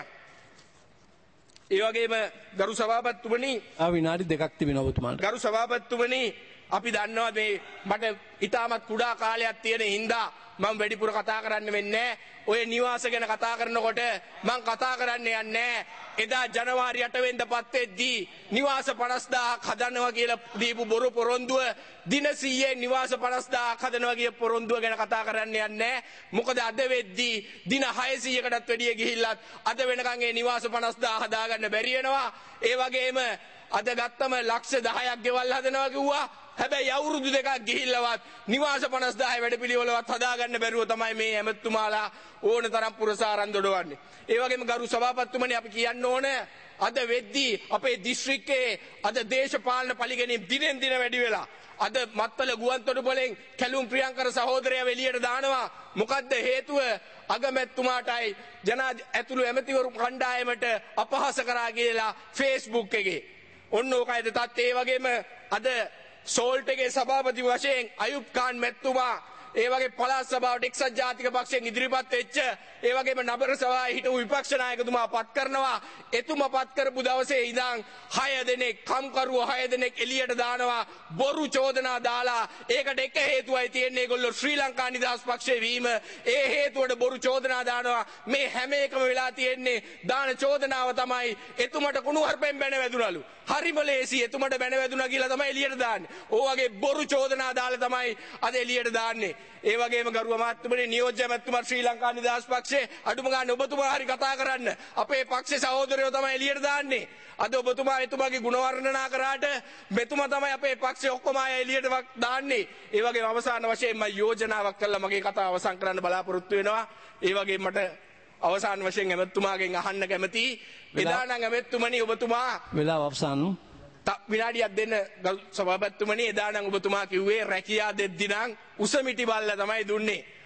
ඒ වගේම ගරු සභාපතිතුමනි විනාඩි 2ක් තිබෙනවා ඔබතුමාට. ගරු සභාපතිතුමනි අපි දන්නවා මේ මට ඉතාමත් කුඩා කාලයක් තියෙන හින්දා මම වැඩිපුර කතා කරන්න වෙන්නේ ඔය නිවාස ගැන කතා කරනකොට මම කතා කරන්න යන්නේ එදා ජනවාරි 8 වෙනිදා පත්තේදී නිවාස 50000ක් හදනවා කියලා දීපු බොරු පොරොන්දුව දින 100 නිවාස 50000ක් හදනවා කිය පොරොන්දුව ගැන කතා කරන්න යන්නේ. මොකද අද වෙද්දී දින 600කටත් වැඩිය ගිහිල්ලත් අද වෙනකන් ඒ නිවාස 50000 හදාගන්න බැරි වෙනවා. ඒ වගේම අද ගත්තම ලක්ෂ 10ක් ගෙවල් හදනවා කිව්වා. හැබැයි අවුරුදු දෙකක් ගිහිල්ලවත් නිවාස 50000 වැඩපිළිවෙලවත් හදාගන්න බැරුව තමයි මේ ඇමතුමාලා ඕන තරම් පුරසාරන් දොඩවන්නේ. ඒ වගේම ගරු සභාපතිතුමනි අපි කියන්න ඕන අද වෙද්දී අපේ දිස්ත්‍රික්කයේ අද දේශපාලන පරිගැනීම් දිනෙන් දින වැඩි වෙලා අද මත්තල ගුවන්තොටුපළෙන් කැලුම් ප්‍රියංකර සහෝදරයව එළියට දානවා. මොකද්ද හේතුව? අගමැතිතුමාටයි ඇතුළු ඇමතිවරු කණ්ඩායමට අපහාස කරා කියලා Facebook එකේ. ඔන්න ඕකයිද තත්. ඒ වගේම අද සෝල්ට් එකේ සභාපති වශයෙන් අයුබ් ખાන් මැතිතුමා ඒ වගේ පළාත් සභාවට එක්සත් ජාතික පක්ෂයෙන් ඉදිරිපත් වෙච්ච ඒ වගේම නබර සභාවේ හිටපු විපක්ෂ නායකතුමා පත් කරනවා. එතුමා පත් කරපු දවසේ ඉඳන් 6 දෙනෙක් කම්කරුවෝ 6 දෙනෙක් එළියට දානවා බොරු චෝදනා දාලා. ඒකට එක හේතුවයි තියෙන්නේ ඒගොල්ලෝ ශ්‍රී ලංකා නිදහස් පක්ෂයේ වීම. ඒ හේතුවට බොරු චෝදනා දානවා. මේ හැම එකම වෙලා තියෙන්නේ දාන චෝදනාව තමයි එතුමට කුණු හර්පෙන් බැන වැදුනලු. හරිම ලේසි එතුමට බැන වැදුනා කියලා තමයි එළියට දාන්නේ. ඕ වගේ බොරු චෝදනා දාලා තමයි අද එළියට දාන්නේ. ඒ වගේම ගරු අමාත්‍යතුමනි නියෝජ්‍ය මැතිතුමා ශ්‍රී ලංකා නිදහස් පක්ෂයේ අඩුම ගන්න ඔබතුමා හරි කතා කරන්න. අපේ පක්ෂේ සහෝදරයෝ තමයි එළියට දාන්නේ. අද ඔබතුමා එතුමාගේ ගුණ වර්ණනා කරාට මෙතුමා තමයි අපේ පක්ෂේ ඔක්කොම අය එළියට දාන්නේ. ඒ වගේම අවසාන වශයෙන් මම යෝජනාවක් කළා මගේ කතාව අවසන් කරන්න බලාපොරොත්තු වෙනවා. ඒ වගේම මට අවසාන වශයෙන් ඇමතුමාගෙන් අහන්න කැමතියි. එදා නම් ඇමතුමනි ඔබතුමා වෙලාව අවසන් විනාඩියක් දෙන්න සභාපතිතුමනි. එදා නම් ඔබතුමා කිව්වේ රැකියා දෙද්දි නම් උසමිටි බල්ල තමයි දුන්නේ.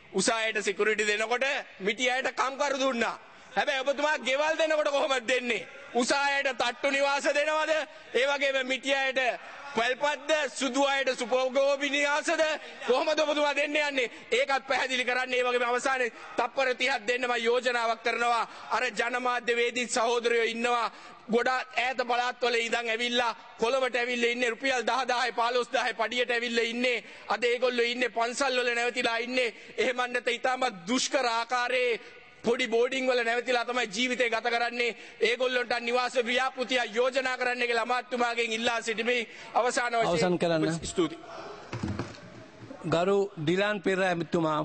උසායට සිකුරිටි දෙනකොට මිටියට කම්කරු දුන්නා. හැබැයි ඔබතුමා ගෙවල් දෙනකොට කොහොමද දෙන්නේ? උසායට තට්ටු නිවාස දෙනවද? ඒ වගේම මිටියට පල්පත්ද සුදු අයට සුපෝගෝපි නිවාසද කොහොමද ඔබතුමා දෙන්න යන්නේ? ඒකත් පැහැදිලි කරන්න. ඒ වගේම අවසානයේ තප්පර 30ක් දෙන්න මම යෝජනාවක් කරනවා. අර ජනමාධ්‍ය වේදී සහෝදරයෝ ඉන්නවා. ගොඩාක් ඈත පළාත්වල ඉඳන් ඇවිල්ලා කොළඹට ඇවිල්ලා ඉන්නේ රුපියල් 10000 15000 පඩියට ඇවිල්ලා ඉන්නේ. අද ඒගොල්ලෝ ඉන්නේ පන්සල් වල නැවතිලා ඉන්නේ. එහෙම නැත්නම් ඊටම දුෂ්කර ආකාරයේ පොඩි බෝඩිං වල නැවතිලා තමයි ජීවිතේ ගත කරන්නේ. ඒගොල්ලන්ට නිවාස ව්‍යාපෘතිය යෝජනා කරන්න කියලා අමාත්‍යතුමාගෙන් ඉල්ලා සිටිමි. අවසාන අවසන් කරන්න. ස්තුතියි. ගරු ඩිලාන් පෙරේරා ඇමතිතුමා.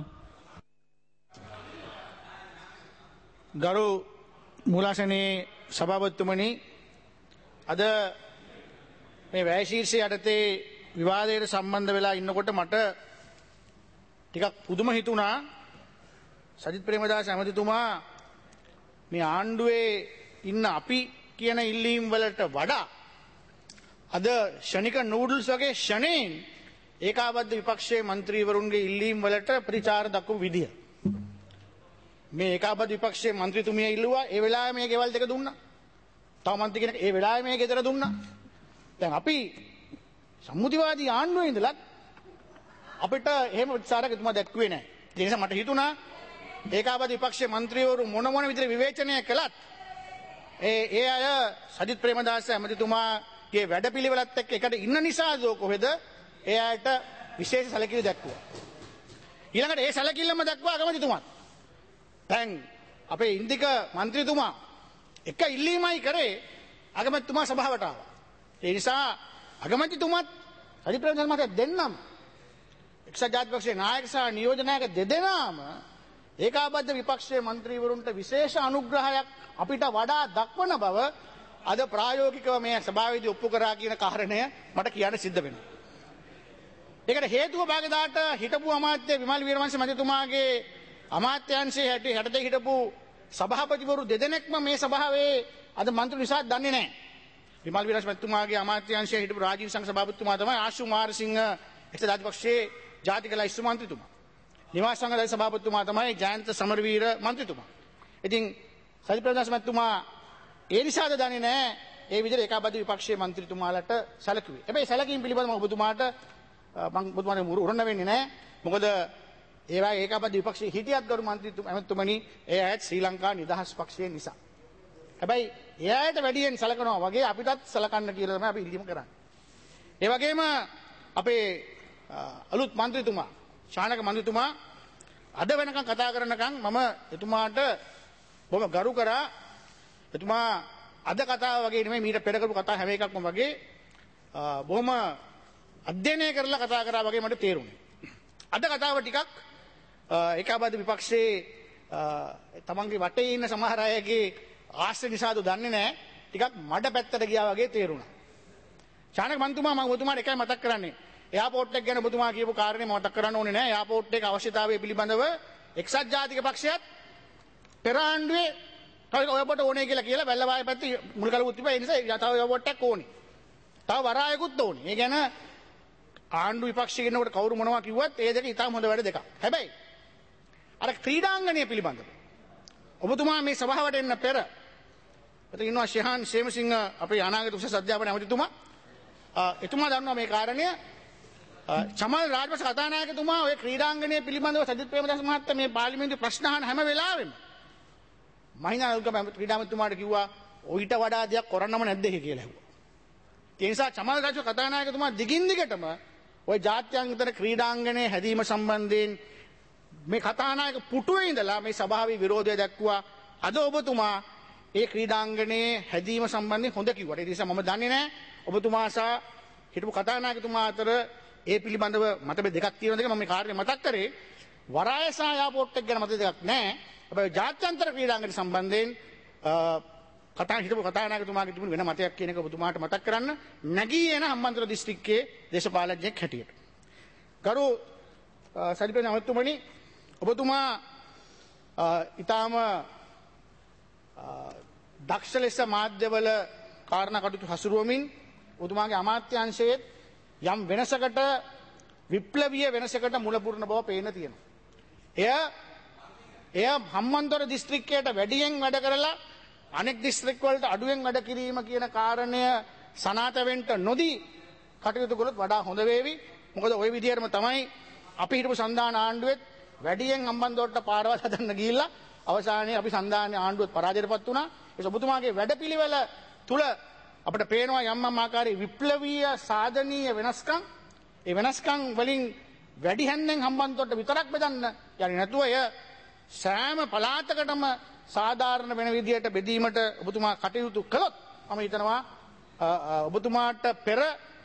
ගරු මූලාසනයේ සභාපතිතුමනි, අද මේ වැය ශීර්ෂය යටතේ විවාදයට සම්බන්ධ වෙලා ඉන්නකොට මට ටිකක් පුදුම හිතුණා. සජිත් ප්‍රේමදාස ඇමතිතුමා මේ ආණ්ඩුවේ ඉන්න අපි කියන ඉල්ලීම් වලට වඩා අද ෂණික නූඩල්ස් වගේ ෂණයෙන් ඒකාබද්ධ විපක්ෂයේ മന്ത്രിවරුන්ගේ ඉල්ලීම් වලට ප්‍රතිචාර දක්වපු විදිය. මේ ඒකාබද්ධ විපක්ෂයේ മന്ത്രിතුමිය ඉල්ලුවා ඒ වෙලාවේ මේ ගෙවල් දෙක දුන්නා. තව മന്ത്രി කෙනෙක් ඒ වෙලාවේ මේ ගෙදර දුන්නා. දැන් අපි සම්මුතිවාදී ආණ්ඩුවේ ඉඳලා අපිට එහෙම ප්‍රතිචාරයක් එතුමා දැක්ුවේ නැහැ. ඒ නිසා මට හිතුණා ඒකාබද්ධ විපක්ෂයේ മന്ത്രിවරු මොන විදිහට විවේචනය කළත් ඒ අය සජිත් ප්‍රේමදාස ඇමතිතුමාගේ වැඩපිළිවෙලත් එක්ක එකට ඉන්න නිසාද කොහෙද ඒ අයට විශේෂ සැලකිලි දැක්වුවා. ඊළඟට ඒ සැලකිල්ලම දැක්වුවා අගමැතිතුමාත්. දැන් අපේ ඉන්දික മന്ത്രിතුමා එක ඉල්ලීමයි කරේ අගමැතිතුමා සභාවට ආවා. ඒ නිසා අගමැතිතුමත් සජිත් ප්‍රේමදාස මහත්තයා දෙන්නම එක්සත් ජාතික පක්ෂයේ නායක සහ නියෝජනයක දෙදෙනාම ඒකාබද්ධ විපක්ෂයේ മന്ത്രിවරුන්ට විශේෂ අනුග්‍රහයක් අපිට වඩා දක්වන බව අද ප්‍රායෝගිකව මේ සභාවේදී ඔප්පු කරා කියන කාරණය මට කියන්න සිද්ධ වෙනවා. ඒකට හේතුව භාගදාට හිටපු අමාත්‍ය විමල් වීරවංශ මැතිතුමාගේ අමාත්‍යාංශයේ යටතේ හිටපු සභාපතිවරු දෙදෙනෙක්ම මේ සභාවේ අද මන්ත්‍රී නිසා දන්නේ නැහැ. විමල් වීරවංශ මැතිතුමාගේ අමාත්‍යාංශයේ හිටපු රාජීව සංඝ සභාපතිතුමා තමයි ආශු මාරසිංහ එක්සත් ජාතික පක්ෂයේ ජාතික ලයිස්තු මන්ත්‍රීතුමා. නිවාස සංඝ සභාපතිතුමා තමයි ජයන්ත සමරවීර මන්ත්‍රීතුමා. ඉතින් සජිත් ප්‍රේමදාස මැතිතුමා ඒ නිසාද දන්නේ නැහැ ඒ විදිහට ඒකාබද්ධ විපක්ෂයේ മന്ത്രിතුමාලට සැලකුවේ. හැබැයි සැලකීම් පිළිබඳව මම ඔබතුමාට උරන්න වෙන්නේ නැහැ. මොකද ඒවා ඒකාබද්ධ විපක්ෂයේ හිටියත් ගරු මන්ත්‍රීතුමනි ඒ ඇයත් ශ්‍රී ලංකා නිදහස් පක්ෂයේ නිසා. හැබැයි ඒ ඇයට වැඩියෙන් සැලකනවා වගේ අපිටත් සැලකන්න කියලා තමයි අපි ඉල්ලීම කරන්නේ. ඒ වගේම අපේ අලුත් මන්ත්‍රීතුමා ශානක මන්ත්‍රීතුමා අද වෙනකන් කතා කරනකම් මම එතුමාට බොහොම ගරු කරා. එතුමා අද කතාව වගේ නෙමෙයි මීට පෙර කරපු කතා හැම එකක්ම වගේ බොහොම අධ්‍යයනය කරලා කතා කරා වගේ මට තේරුණා. අද කතාව ටිකක් ඒකාබද්ධ විපක්ෂයේ තමන්ගේ වටේ ඉන්න සමහර අයගේ ආශ්‍රය නිසාද දන්නේ නැහැ. ටිකක් මඩ පැත්තට ගියා වගේ තේරුණා. ශානක මන්ත්‍රීතුමා මම ඔබතුමාට එකයි මතක් කරන්නේ. එයාපෝට් එක ගැන ඔබතුමා කියපු කාරණේ මතක් කරන්න ඕනේ නැහැ. එයාපෝට් එක අවශ්‍යතාවය පිළිබඳව එක්සත් ජාතික පක්ෂයත් පෙර ආණ්ඩුවේ ඔයපොට ඕනේ කියලා වැල්ලවාය පැත්තේ මුල් කලකුත් තිබ්බා. ඒ නිසා තව එයාපෝට් එකක් ඕනේ. තව වරායකුත් ඕනේ. ඒ කියන්නේ ආණ්ඩු විපක්ෂයේ ඉන්නකොට කවුරු මොනවා කිව්වත් ඒ දෙක ඉතාම හොඳ වැඩ දෙකක්. හැබැයි අර ක්‍රීඩාංගණය පිළිබඳව ඔබතුමා මේ සභාවට එන්න පෙර එතන ඉන්නවා ශිහාන් ශේමසිංහ අපේ අනාගත උසස් අධ්‍යාපන ඇමතිතුමා. එතුමා දන්නවා මේ කාරණය. චමල් රාජපක්ෂ කතානායකතුමා ඔය ක්‍රීඩාංගණය පිළිබඳව සජිත් ප්‍රේමදාස මහත්තයා මේ පාර්ලිමේන්තුවේ ප්‍රශ්න අහන හැම වෙලාවෙම මහින්ද ක්‍රීඩාමතුමාට කිව්වා ඔయిత වඩා දෙයක් කරන්නම නැද්ද කියලා ඇහුවා. ඒ නිසා චමල් රාජපක්ෂ කතානායකතුමා දිගින් දිගටම ඔය ජාත්‍යන්තර ක්‍රීඩාංගණය හැදීම සම්බන්ධයෙන් මේ කතානායක පුටුවේ ඉඳලා මේ සභාවේ විරෝධය දක්වුවා. අද ඔබතුමා ඒ ක්‍රීඩාංගණයේ හැදීම සම්බන්ධයෙන් හොඳ කිව්වට. ඒ නිසා මම දන්නේ නැහැ ඔබතුමා සහ හිටපු කතානායකතුමා අතර ඒ පිළිබඳව මතභේද දෙකක් තියෙන දෙක මම මේ කාර්යය මතක් කරේ. වරාය සහ එයාපෝට් එක ගැන මත දෙකක් නැහැ. හැබැයි ජාත්‍යන්තර ක්‍රීඩාංගණය සම්බන්ධයෙන් හිටපු කතානායකතුමාගේ තිබුණු වෙන මතයක් කියන එක ඔබතුමාට මතක් කරන්න. නැගී එන හම්බන්තොට දිස්ත්‍රික්කයේ දේශපාලනඥයෙක් හැටියට. ගරු සජිත් ප්‍රේමදාස මහත්මයානි ඔබතුමා ඊටාම දක්ෂ ලෙස මාධ්‍යවල කාරණා කටයුතු හසුරුවමින් ඔබතුමාගේ අමාත්‍යාංශයේ යම් වෙනසකට විප්ලවීය වෙනසකට මුල පුරන බව පේන තියෙනවා. එය හම්බන්තොට දිස්ත්‍රික්කයට වැඩියෙන් වැඩ කරලා අනෙක් දිස්ත්‍රික් වලට අඩුවෙන් වැඩ කිරීම කියන කාරණය සනාථ වෙන්න නොදී කටයුතු කළොත් වඩා හොඳ වේවි. මොකද ওই විදිහටම තමයි අපි හිටපු සන්දාන ආණ්ඩුවෙත් වැඩියෙන් හම්බන්තොටට පාරවල් හදන්න ගිහිල්ලා අවසානයේ අපි සන්දාන ආණ්ඩුවත් පරාජයටපත් වුණා. ඒ ඔබතුමාගේ වැඩපිළිවෙල තුල අපිට පේනවා යම් ආකාරයේ විප්ලවීය සාධනීය වෙනස්කම්. ඒ වෙනස්කම් වලින් වැඩි හැන්නෙන් හම්බන්තොට විතරක් බෙදන්න යන්නේ නැතුව එය සෑම පළාතකටම සාධාරණ වෙන විදියට බෙදීමට ඔබතුමා කටයුතු කළොත් මම හිතනවා ඔබතුමාට පෙර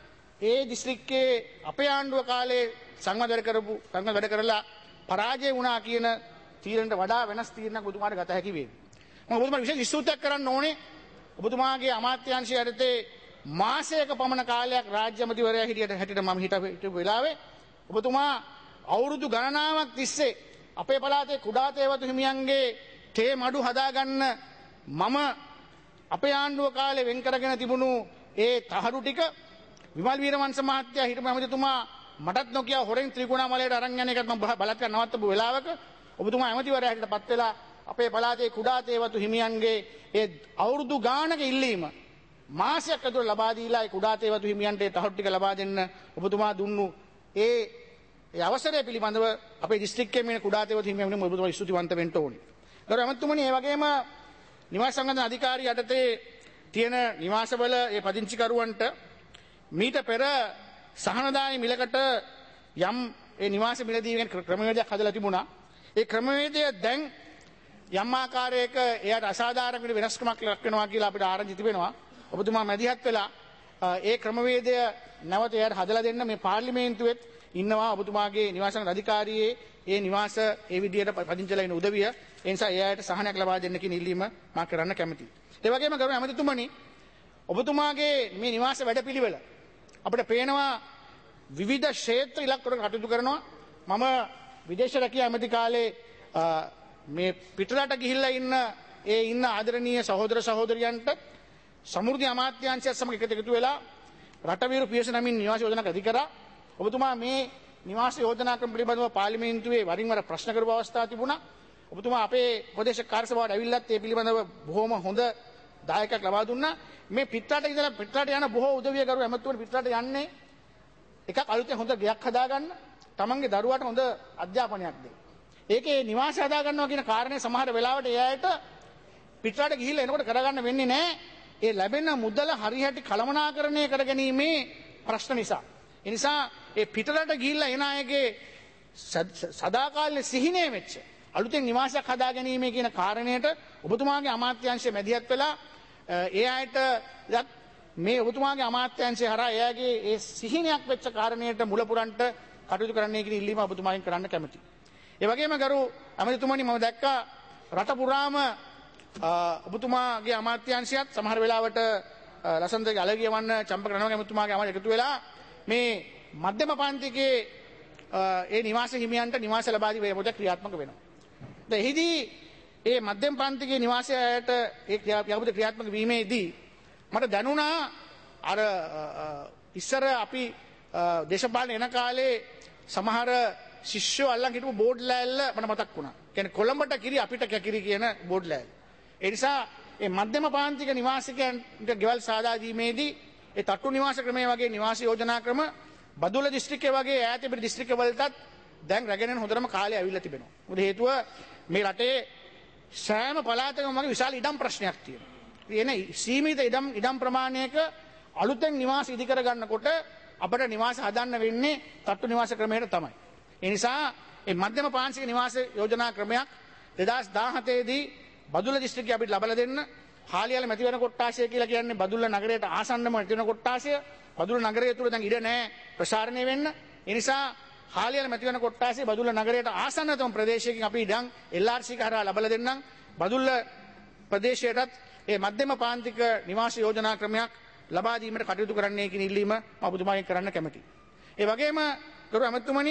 ඒ දිස්ත්‍රික්කයේ අපේ ආණ්ඩුව කාලේ සංවාද වැඩ කරලා පරාජය වුණා කියන තීරණයට වඩා වෙනස් තීරණයක් ඔබතුමාට ගත හැකි වේවි. මම ඔබතුමාට විශේෂ ස්තුතියක් කරන්න ඕනේ. ඔබතුමාගේ අමාත්‍යාංශය යටතේ මාසයක පමණ කාලයක් රාජ්‍ය අමාත්‍යවරයා හැටියට මම හිටපු වෙලාවේ ඔබතුමා අවුරුදු ගණනාවක් තිස්සේ අපේ පළාතේ කුඩා තේවතු හිමියන්ගේ තේ මඩු හදාගන්න මම අපේ ආණ්ඩුව කාලේ වෙන් කරගෙන තිබුණු ඒ තහඩු ටික විමල් වීරවංශ මහත්තයා හිටපු ඇමතිතුමා මටත් නොකිය හොරෙන් ත්‍රිකුණාමලයට අරන් යන එකත් මම බලත්ක නවත්තපු වෙලාවක ඔබතුමා ඇමතිවරයා හැටියටපත් වෙලා අපේ පළාතේ කුඩා තේවතු හිමියන්ගේ ඒ අවුරුදු ගානක ඉල්ලීම මාසයක් ඇතුළත ලබා දීලා ඒ කුඩා තේවතු හිමියන්ට ඒ තහඩු ටික ලබා දෙන්න ඔබතුමා දුන්නු ඒ අවසරය පිළිබඳව අපේ දිස්ත්‍රික්කයේ මේ කුඩා තේවතු හිමියන්ට ඔබතුමා ස්තුතිවන්ත වෙන්න ඕනේ. ගරු ඇමතුමනි, ඒ වගේම නිවාස සංගঠন අධිකාරිය යටතේ තියෙන නිවාසවල ඒ පදිංචිකරුවන්ට මීට පෙර සහනදායි මිලකට යම් ඒ නිවාස මිලදී වෙන ක්‍රමවේදයක් හදලා තිබුණා. ඒ ක්‍රමවේදය දැන් යම් ආකාරයක එයාට අසාධාරණ වෙනස්කමක් ලක් වෙනවා කියලා අපිට ආරංචි තිබෙනවා. ඔබතුමා මැදිහත් වෙලා ඒ ක්‍රමවේදය නැවත එයාට හදලා දෙන්න මේ පාර්ලිමේන්තුවෙත් ඉන්නවා ඔබතුමාගේ නිවාස සංගঠন අධිකාරියේ ඒ නිවාස ඒ විදියට පදිංචිලා ඉන්න උදවිය. ඒ නිසා එයාට සහනයක් ලබා දෙන්න කියන ඉල්ලීම මා කරන්න කැමතියි. ඒ වගේම ගරු ඇමතිතුමනි, ඔබතුමාගේ මේ නිවාස වැඩපිළිවෙල අපිට පේනවා විවිධ ක්ෂේත්‍ර ඉලක්කවල කටයුතු කරනවා. මම විදේශ රැකියා ඇමති කාලේ මේ පිටරට ගිහිල්ලා ඉන්න ආදරණීය සහෝදර සහෝදරියන්ට සමෘද්ධි අමාත්‍යාංශයත් සමග එකතු වෙලා රටවීරු පියස නමින් නිවාස යෝජනාවක් ඇති කරා. ඔබතුමා මේ නිවාස යෝජනා ක්‍රම පිළිබඳව පාර්ලිමේන්තුවේ වරින් වර ප්‍රශ්න කරපු අවස්ථා තිබුණා. ඔබතුමා අපේ ප්‍රදේශ කාර්ය සභාවට ඇවිල්ලත් ඒ පිළිබඳව බොහොම හොඳ දායකයක් ලබා දුන්නා. මේ පිටරට ඉඳලා පිටරට යන බොහෝ උදවිය කරු ඇමතුමනි පිටරට යන්නේ එකක් අලුතෙන් හොඳ ගයක් හදාගන්න, තමන්ගේ දරුවාට හොඳ අධ්‍යාපනයක් දෙන්න. ඒකේ නිවාස හදා ගන්නවා කියන කාරණේ සමහර වෙලාවට එයාට පිටරට ගිහිල්ලා එනකොට කරගන්න වෙන්නේ නැහැ. ඒ ලැබෙන මුදල හරියට කළමනාකරණය කරගැනීමේ ප්‍රශ්න නිසා. ඒ නිසා ඒ පිටරට ගිහිල්ලා එන අයගේ සදාකාලික සිහිනේ වෙච්ච අලුතෙන් නිවාසයක් හදා ගැනීම කියන කාරණයට ඔබතුමාගේ අමාත්‍යාංශය මැදිහත් වෙලා ඒ අයට මේ ඔබතුමාගේ අමාත්‍යාංශය හරහා එයාගේ ඒ සිහිනයක් වෙච්ච කාරණයට මුල පුරන්ට කටයුතු කරන්නයි කියන ඉල්ලීම ඔබතුමාගෙන් කරන්න කැමතියි. ඒ වගේම ගරු ඇමතිතුමනි, මම දැක්කා රට පුරාම ඔබතුමාගේ අමාත්‍යාංශයත් සමහර වෙලාවට ලසන්තගේ අලගිය වන්න චම්පක රණවක ඇමතිතුමාගේ අමාත්‍ය එකතු වෙලා මේ මධ්‍යම පන්තිකේ ඒ නිවාස හිමියන්ට නිවාස ලබා දී වේපොත ක්‍රියාත්මක වෙනවා. දැන් එහිදී ඒ මධ්‍යම පන්තිකේ නිවාසයට ඒ ක්‍රියාපොත ක්‍රියාත්මක වීමේදී මට දැනුණා අර ඉස්සර අපි දේශපාලන එන කාලේ සමහර ශිෂ්‍යෝ අල්ලන් හිටපු බෝඩ් ලෑල්ල මට මතක් වුණා. කියන්නේ කොළඹට කිරි අපිට කැකිරි කියන බෝඩ් ලෑල්ල. ඒ නිසා මේ මධ්‍යම පාන්තික නිවාසිකයන්ට ගෙවල් සාදා දීමේදී ඒ තට්ටු නිවාස ක්‍රමයේ වගේ නිවාස යෝජනා ක්‍රම බදුල්ල දිස්ත්‍රික්කයේ වගේ ඈත ඉබිරි දිස්ත්‍රික්කවලටත් දැන් රැගෙන හොඳටම කාලය අවිල්ලා තිබෙනවා. මොකද හේතුව මේ රටේ සෑම පළාතකම වගේ විශාල ඉඩම් ප්‍රශ්නයක් තියෙනවා. එන සීමිත ඉඩම් ප්‍රමාණයක අලුතෙන් නිවාස ඉදි කර ගන්නකොට අපිට නිවාස හදන්න වෙන්නේ තට්ටු නිවාස ක්‍රමයට තමයි. ඒ නිසා මේ මධ්‍යම පාංශික නිවාස යෝජනා ක්‍රමයක් 2017 දී බදුල්ල දිස්ත්‍රික්කයේ අපිට ලබා දෙන්න හාලියාල මැතිවරණ කොට්ටාශය කියලා කියන්නේ බදුල්ල නගරයට ආසන්නම මැතිවරණ කොට්ටාශය. බදුල්ල නගරය තුළ දැන් ඉඩ නැහැ ප්‍රසාරණය වෙන්න. ඒ නිසා හාලියාල මැතිවරණ කොට්ටාශය බදුල්ල නගරයට ආසන්නතම ප්‍රදේශයකින් අපි ඉඩම් LRC කරා ලබා දෙන්නම්. බදුල්ල ප්‍රදේශයටත් ඒ මධ්‍යම පාන්තික නිවාස යෝජනා ක්‍රමයක් ලබා දීමට කටයුතු කරන්නයි කියන ඉල්ලීම මම ඔබතුමාගෙන් කරන්න කැමැතියි. ඒ වගේම ගරු ඇමතුමනි,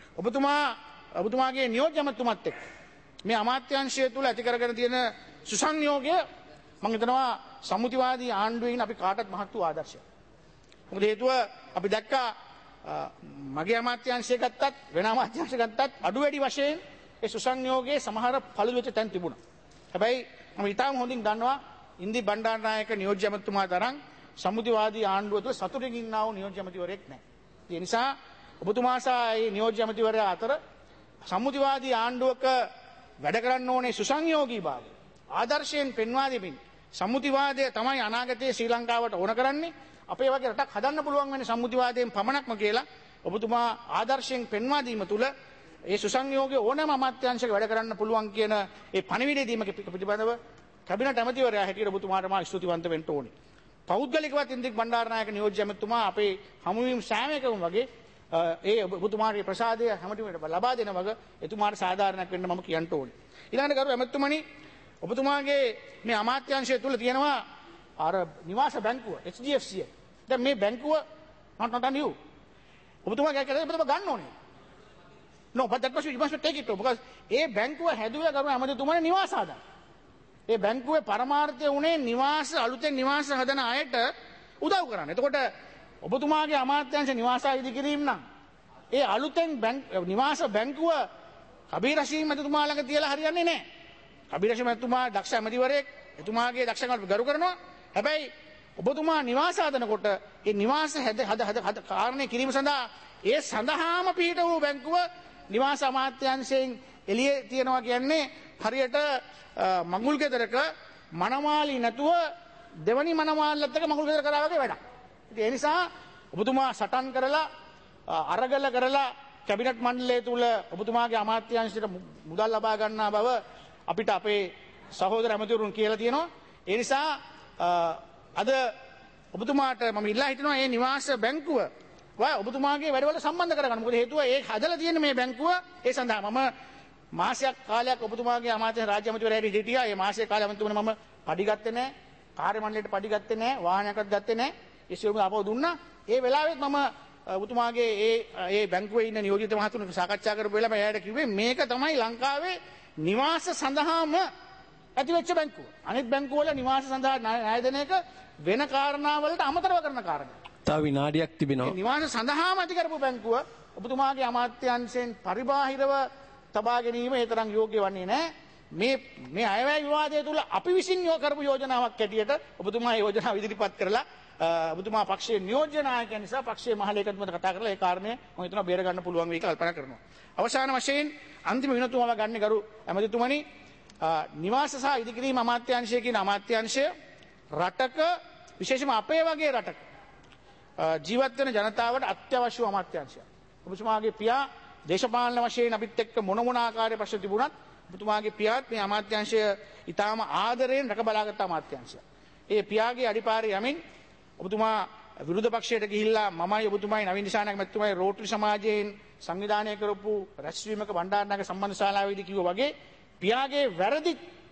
ඔබතුමාගේ නියෝජ්‍ය ඇමතුමත් එක්ක මේ අමාත්‍යාංශය තුළ ඇති කරගෙන තියෙන සුසංයෝගය මම හිතනවා සම්මුතිවාදී ආණ්ඩුවෙන් අපි කාටත් මහත් වූ ආදර්ශයක්. මොකද හේතුව අපි දැක්කා මගේ අමාත්‍යාංශය ගත්තත් වෙන අමාත්‍යාංශ ගත්තත් අඩු වැඩි වශයෙන් ඒ සුසංයෝගයේ සමහර පළුදු වෙච්ච තැන් තිබුණා. හැබැයි මම ඊටාම හොඳින් දන්නවා ඉන්දි බණ්ඩාරනායක නියෝජ්‍ය ඇමතුමා තරම් සම්මුතිවාදී ආණ්ඩුව තුළ සතුටින් ඉන්නා වූ නියෝජ්‍ය ඇමතිවරයෙක් නැහැ. ඒ නිසා ඔබතුමා සහ ඒ නියෝජ්‍ය ඇමතිවරයා අතර සම්මුතිවාදී ආණ්ඩුවක වැඩ කරන්න ඕනේ සුසංයෝගීභාවය. ආදර්ශයෙන් පෙන්වා දෙමින් සම්මුතිවාදය තමයි අනාගතයේ ශ්‍රී ලංකාවට ඕන කරන්නේ. අපේ වගේ රටක් හදන්න පුළුවන් වෙන්නේ සම්මුතිවාදයෙන් පමණක්ම කියලා ඔබතුමා ආදර්ශයෙන් පෙන්වා දීම තුළ ඒ සුසංයෝගය ඕනෑම අමාත්‍යාංශයක වැඩ කරන්න පුළුවන් කියන ඒ පණිවිඩය දීම පිළිබඳව කැබිනට් ඇමතිවරයා හැටියට ඔබතුමාට මා ස්තුතිවන්ත වෙන්න ඕනේ. පෞද්ගලිකවත් ඉන්දික බණ්ඩාරනායක නියෝජ්‍ය ඇමතුමා අපේ හමුවීම් සෑම එකම වගේ ඒ ඔබතුමාගේ ප්‍රසාදය හැමතිමට ලබා දෙන වග එතුමාට සාධාරණයක් වෙන්න මම කියන්න ඕනේ. ඊළඟට ගරු ඇමතුමනි ඔබතුමාගේ මේ අමාත්‍යාංශය තුල තියෙනවා අර නිවාස බැංකුව HDFC. දැන් මේ බැංකුව not new. ඔබතුමා ඔබතුමා ගන්න ඕනේ. No, but that was you must take it because ඒ බැංකුව හැදුවේ ගරු ඇමතිතුමානේ නිවාස හදන්න. ඒ බැංකුවේ පරමාර්ථය උනේ නිවාස අලුතෙන් නිවාස හදන අයට උදව් කරන්න. එතකොට ඔබතුමාගේ අමාත්‍යාංශ නිවාස ඉදිකිරීම නම් ඒ අලුතෙන් නිවාස බැංකුව කබීර් රෂීද් මැතිතුමා ළඟ තියලා හරියන්නේ නැහැ. කබීර් රෂීද් මැතිතුමා දක්ෂ ඇමතිවරයෙක්. එතුමාගේ දක්ෂකම් ගරු කරනවා. හැබැයි ඔබතුමා නිවාස හදනකොට ඒ නිවාස හද කාරණේ කිරීම සඳහා ඒ සඳහාම පිහිට වූ බැංකුව නිවාස අමාත්‍යාංශයෙන් එළියේ තියනවා කියන්නේ හරියට මඟුල් ගෙදරක මනමාලි නැතුව දෙවනි මනමාල්ලත් එක්ක මඟුල් ගෙදර කරා වගේ වැඩක්. ඒ නිසා ඔබතුමා සටන් කරලා අරගල කරලා කැබිනට් මණ්ඩලය තුල ඔබතුමාගේ අමාත්‍යාංශයට මුදල් ලබා ගන්නා බව අපිට අපේ සහෝදර ඇමතිවරුන් කියලා තියෙනවා. ඒ නිසා අද ඔබතුමාට මම ඉල්ලා හිටිනවා මේ නිවාස බැංකුව ඔබතුමාගේ වැඩවල සම්බන්ධ කරගන්න. මොකද හේතුව ඒ හදලා තියෙන මේ බැංකුව ඒ සඳහා මම මාසයක් කාලයක් ඔබතුමාගේ අමාත්‍ය රාජ්‍ය ඇමතිවරයාට හිටියා. ඒ මාසයේ කාලය ඇමතිතුමනේ මම පඩි ගත්තේ නැහැ. කාර්ය මණ්ඩලයට පඩි ගත්තේ නැහැ. වාහනයක්වත් ගත්තේ නැහැ. ඒ සියලුම අපව දුන්නා. ඒ වෙලාවෙත් මම ඔබතුමාගේ ඒ බැංකුවේ ඉන්න නියෝජිත මහතුන් සාකච්ඡා කරපු වෙලාව එයාට කිව්වේ මේක තමයි ලංකාවේ නිවාස සඳහාම ඇතිවෙච්ච බැංකුව. අනිත් බැංකුව වල නිවාස සඳහා ණය දෙන එක වෙන කාරණාවලට අමතරව කරන කාරණා. තව විනාඩියක් තිබෙනවා. නිවාස සඳහාම ඇති කරපු බැංකුව ඔබතුමාගේ අමාත්‍යාංශයෙන් පරිබාහිරව තබා ගැනීම ඒ තරම් යෝග්‍ය වන්නේ නැහැ. මේ අයවැය විවාදය තුල අපි විසින් කරපු යෝජනාවක් ඇටියට ඔබතුමා යෝජනාව ඉදිරිපත් කරලා ඔබතුමා පක්ෂයේ නියෝජ්‍ය නායකයන් නිසා පක්ෂයේ මහලේකතුමාට කතා කරලා ඒ කාරණේ මම හිතනවා බේර ගන්න පුළුවන් වෙයි කියලා කල්පනා කරනවා. අවසාන වශයෙන් අන්තිම විනතුමව ගන්න ගරු ඇමතිතුමනි නිවාස සහ ඉදිකිරීම අමාත්‍යාංශය කියන අමාත්‍යාංශය රටක විශේෂයෙන්ම අපේ වගේ රටක ජීවත් වෙන ජනතාවට අත්‍යවශ්‍ය අමාත්‍යාංශයක්. ඔබතුමාගේ පියා දේශපාලන වශයෙන් අපිත් එක්ක මොන ආකාරයේ ප්‍රශ්න තිබුණත් ඔබතුමාගේ පියාත් මේ අමාත්‍යාංශය ඊටාම ආදරයෙන් රැක බලාගත් අමාත්‍යාංශයක්. ඒ පියාගේ අඩිපාරේ යමින් ඔබතුමා විරුද්ධ පක්ෂයට ගිහිල්ලා මමයි ඔබතුමායි නවීන් දිසානායක මැතිතුමායි රෝටරි සමාජයෙන් සංවිධානය කරපු රැස්වීමක බණ්ඩාරනායක සම්බන්ධ ශාලාවේදී කිව්වා වගේ පියාගේ වැරදි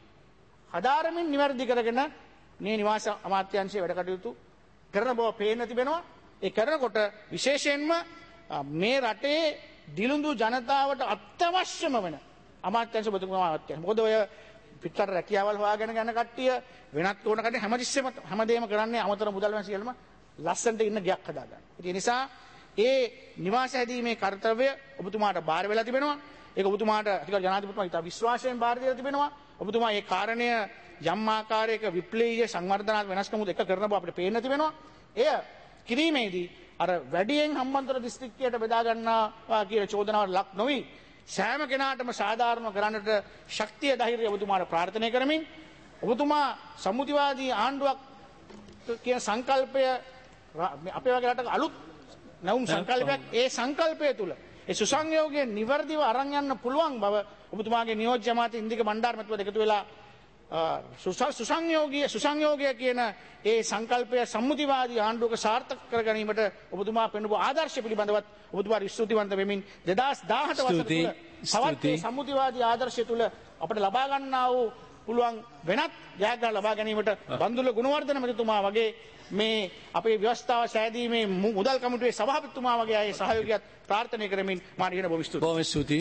හදාරමින් නිවැරදි කරගෙන මේ නිවාස අමාත්‍යාංශයේ වැඩ කටයුතු කරන බව පේන්න තිබෙනවා. ඒ කරනකොට විශේෂයෙන්ම මේ රටේ දිලුඳු ජනතාවට අත්‍යවශ්‍යම වෙන අමාත්‍යාංශ ඔබතුමා අමාත්‍යාංශ. මොකද ඔය පිටරට රැකියාවල් හොයාගෙන යන කට්ටිය වෙනත් ඕන කට්ටිය හැමතිස්සෙම හැමදේම කරන්නේ අමතර මුදල් වෙන සියල්ලම ලස්සනට ඉන්න ගයක් හදාගන්න. ඒ නිසා ඒ නිවාස හැදීමේ කාර්යය ඔබතුමාට බාර වෙලා තිබෙනවා. ඒක ඔබතුමාට අධිකාර ජනාධිපතිතුමා ඉතා විශ්වාසයෙන් බාර දීලා තිබෙනවා. ඔබතුමා මේ කාරණය යම් ආකාරයක විප්ලවීය සංවර්ධනාත්මක වෙනස්කමුත් එක කරන බව අපිට පේන්න තිබෙනවා. එය කිරීමේදී අර වැඩියෙන් හම්බන්තොට දිස්ත්‍රික්කයට බෙදා ගන්නවා කියන චෝදනාවට ලක් නොවි සෑම කෙනාටම සාධාරණව කරන්නට ශක්තිය ධෛර්යය ඔබතුමාට ප්‍රාර්ථනා කරමින් ඔබතුමා සම්මුතිවාදී ආණ්ඩුවක් කියන සංකල්පය අපේ වගේ රටක අලුත් නැවුම් සංකල්පයක් ඒ සංකල්පය තුල ඒ සුසංයෝගයේ නිවර්දිව අරන් යන්න පුළුවන් බව ඔබතුමාගේ නියෝජ්‍ය අමාත්‍ය ඉන්දික බණ්ඩාර මැතිතුමා එකතු වෙලා සුසංයෝගය කියන ඒ සංකල්පය සම්මුතිවාදී ආණ්ඩුවක සාර්ථක කර ගැනීමට ඔබතුමා පෙන්වපු ආදර්ශ පිළිබඳවත් ඔබතුමාට ස්තුතිවන්ත වෙමින් 2018 වසරේ තවත් සම්මුතිවාදී ආදර්ශය තුල අපිට ලබා ගන්නා වූ පුළුවන් වෙනත් ජයග්‍රහණ ලබා ගැනීමට බන්දුල ගුණවර්ධන මැතිතුමා වගේ මේ අපේ ව්‍යවස්ථාව සෑදීමේ මුදල් කමිටුවේ සභාපතිතුමා වගේ අය සහයෝගයත් ප්‍රාර්ථනා කරමින් මා කියන බොහොම ස්තුතියි.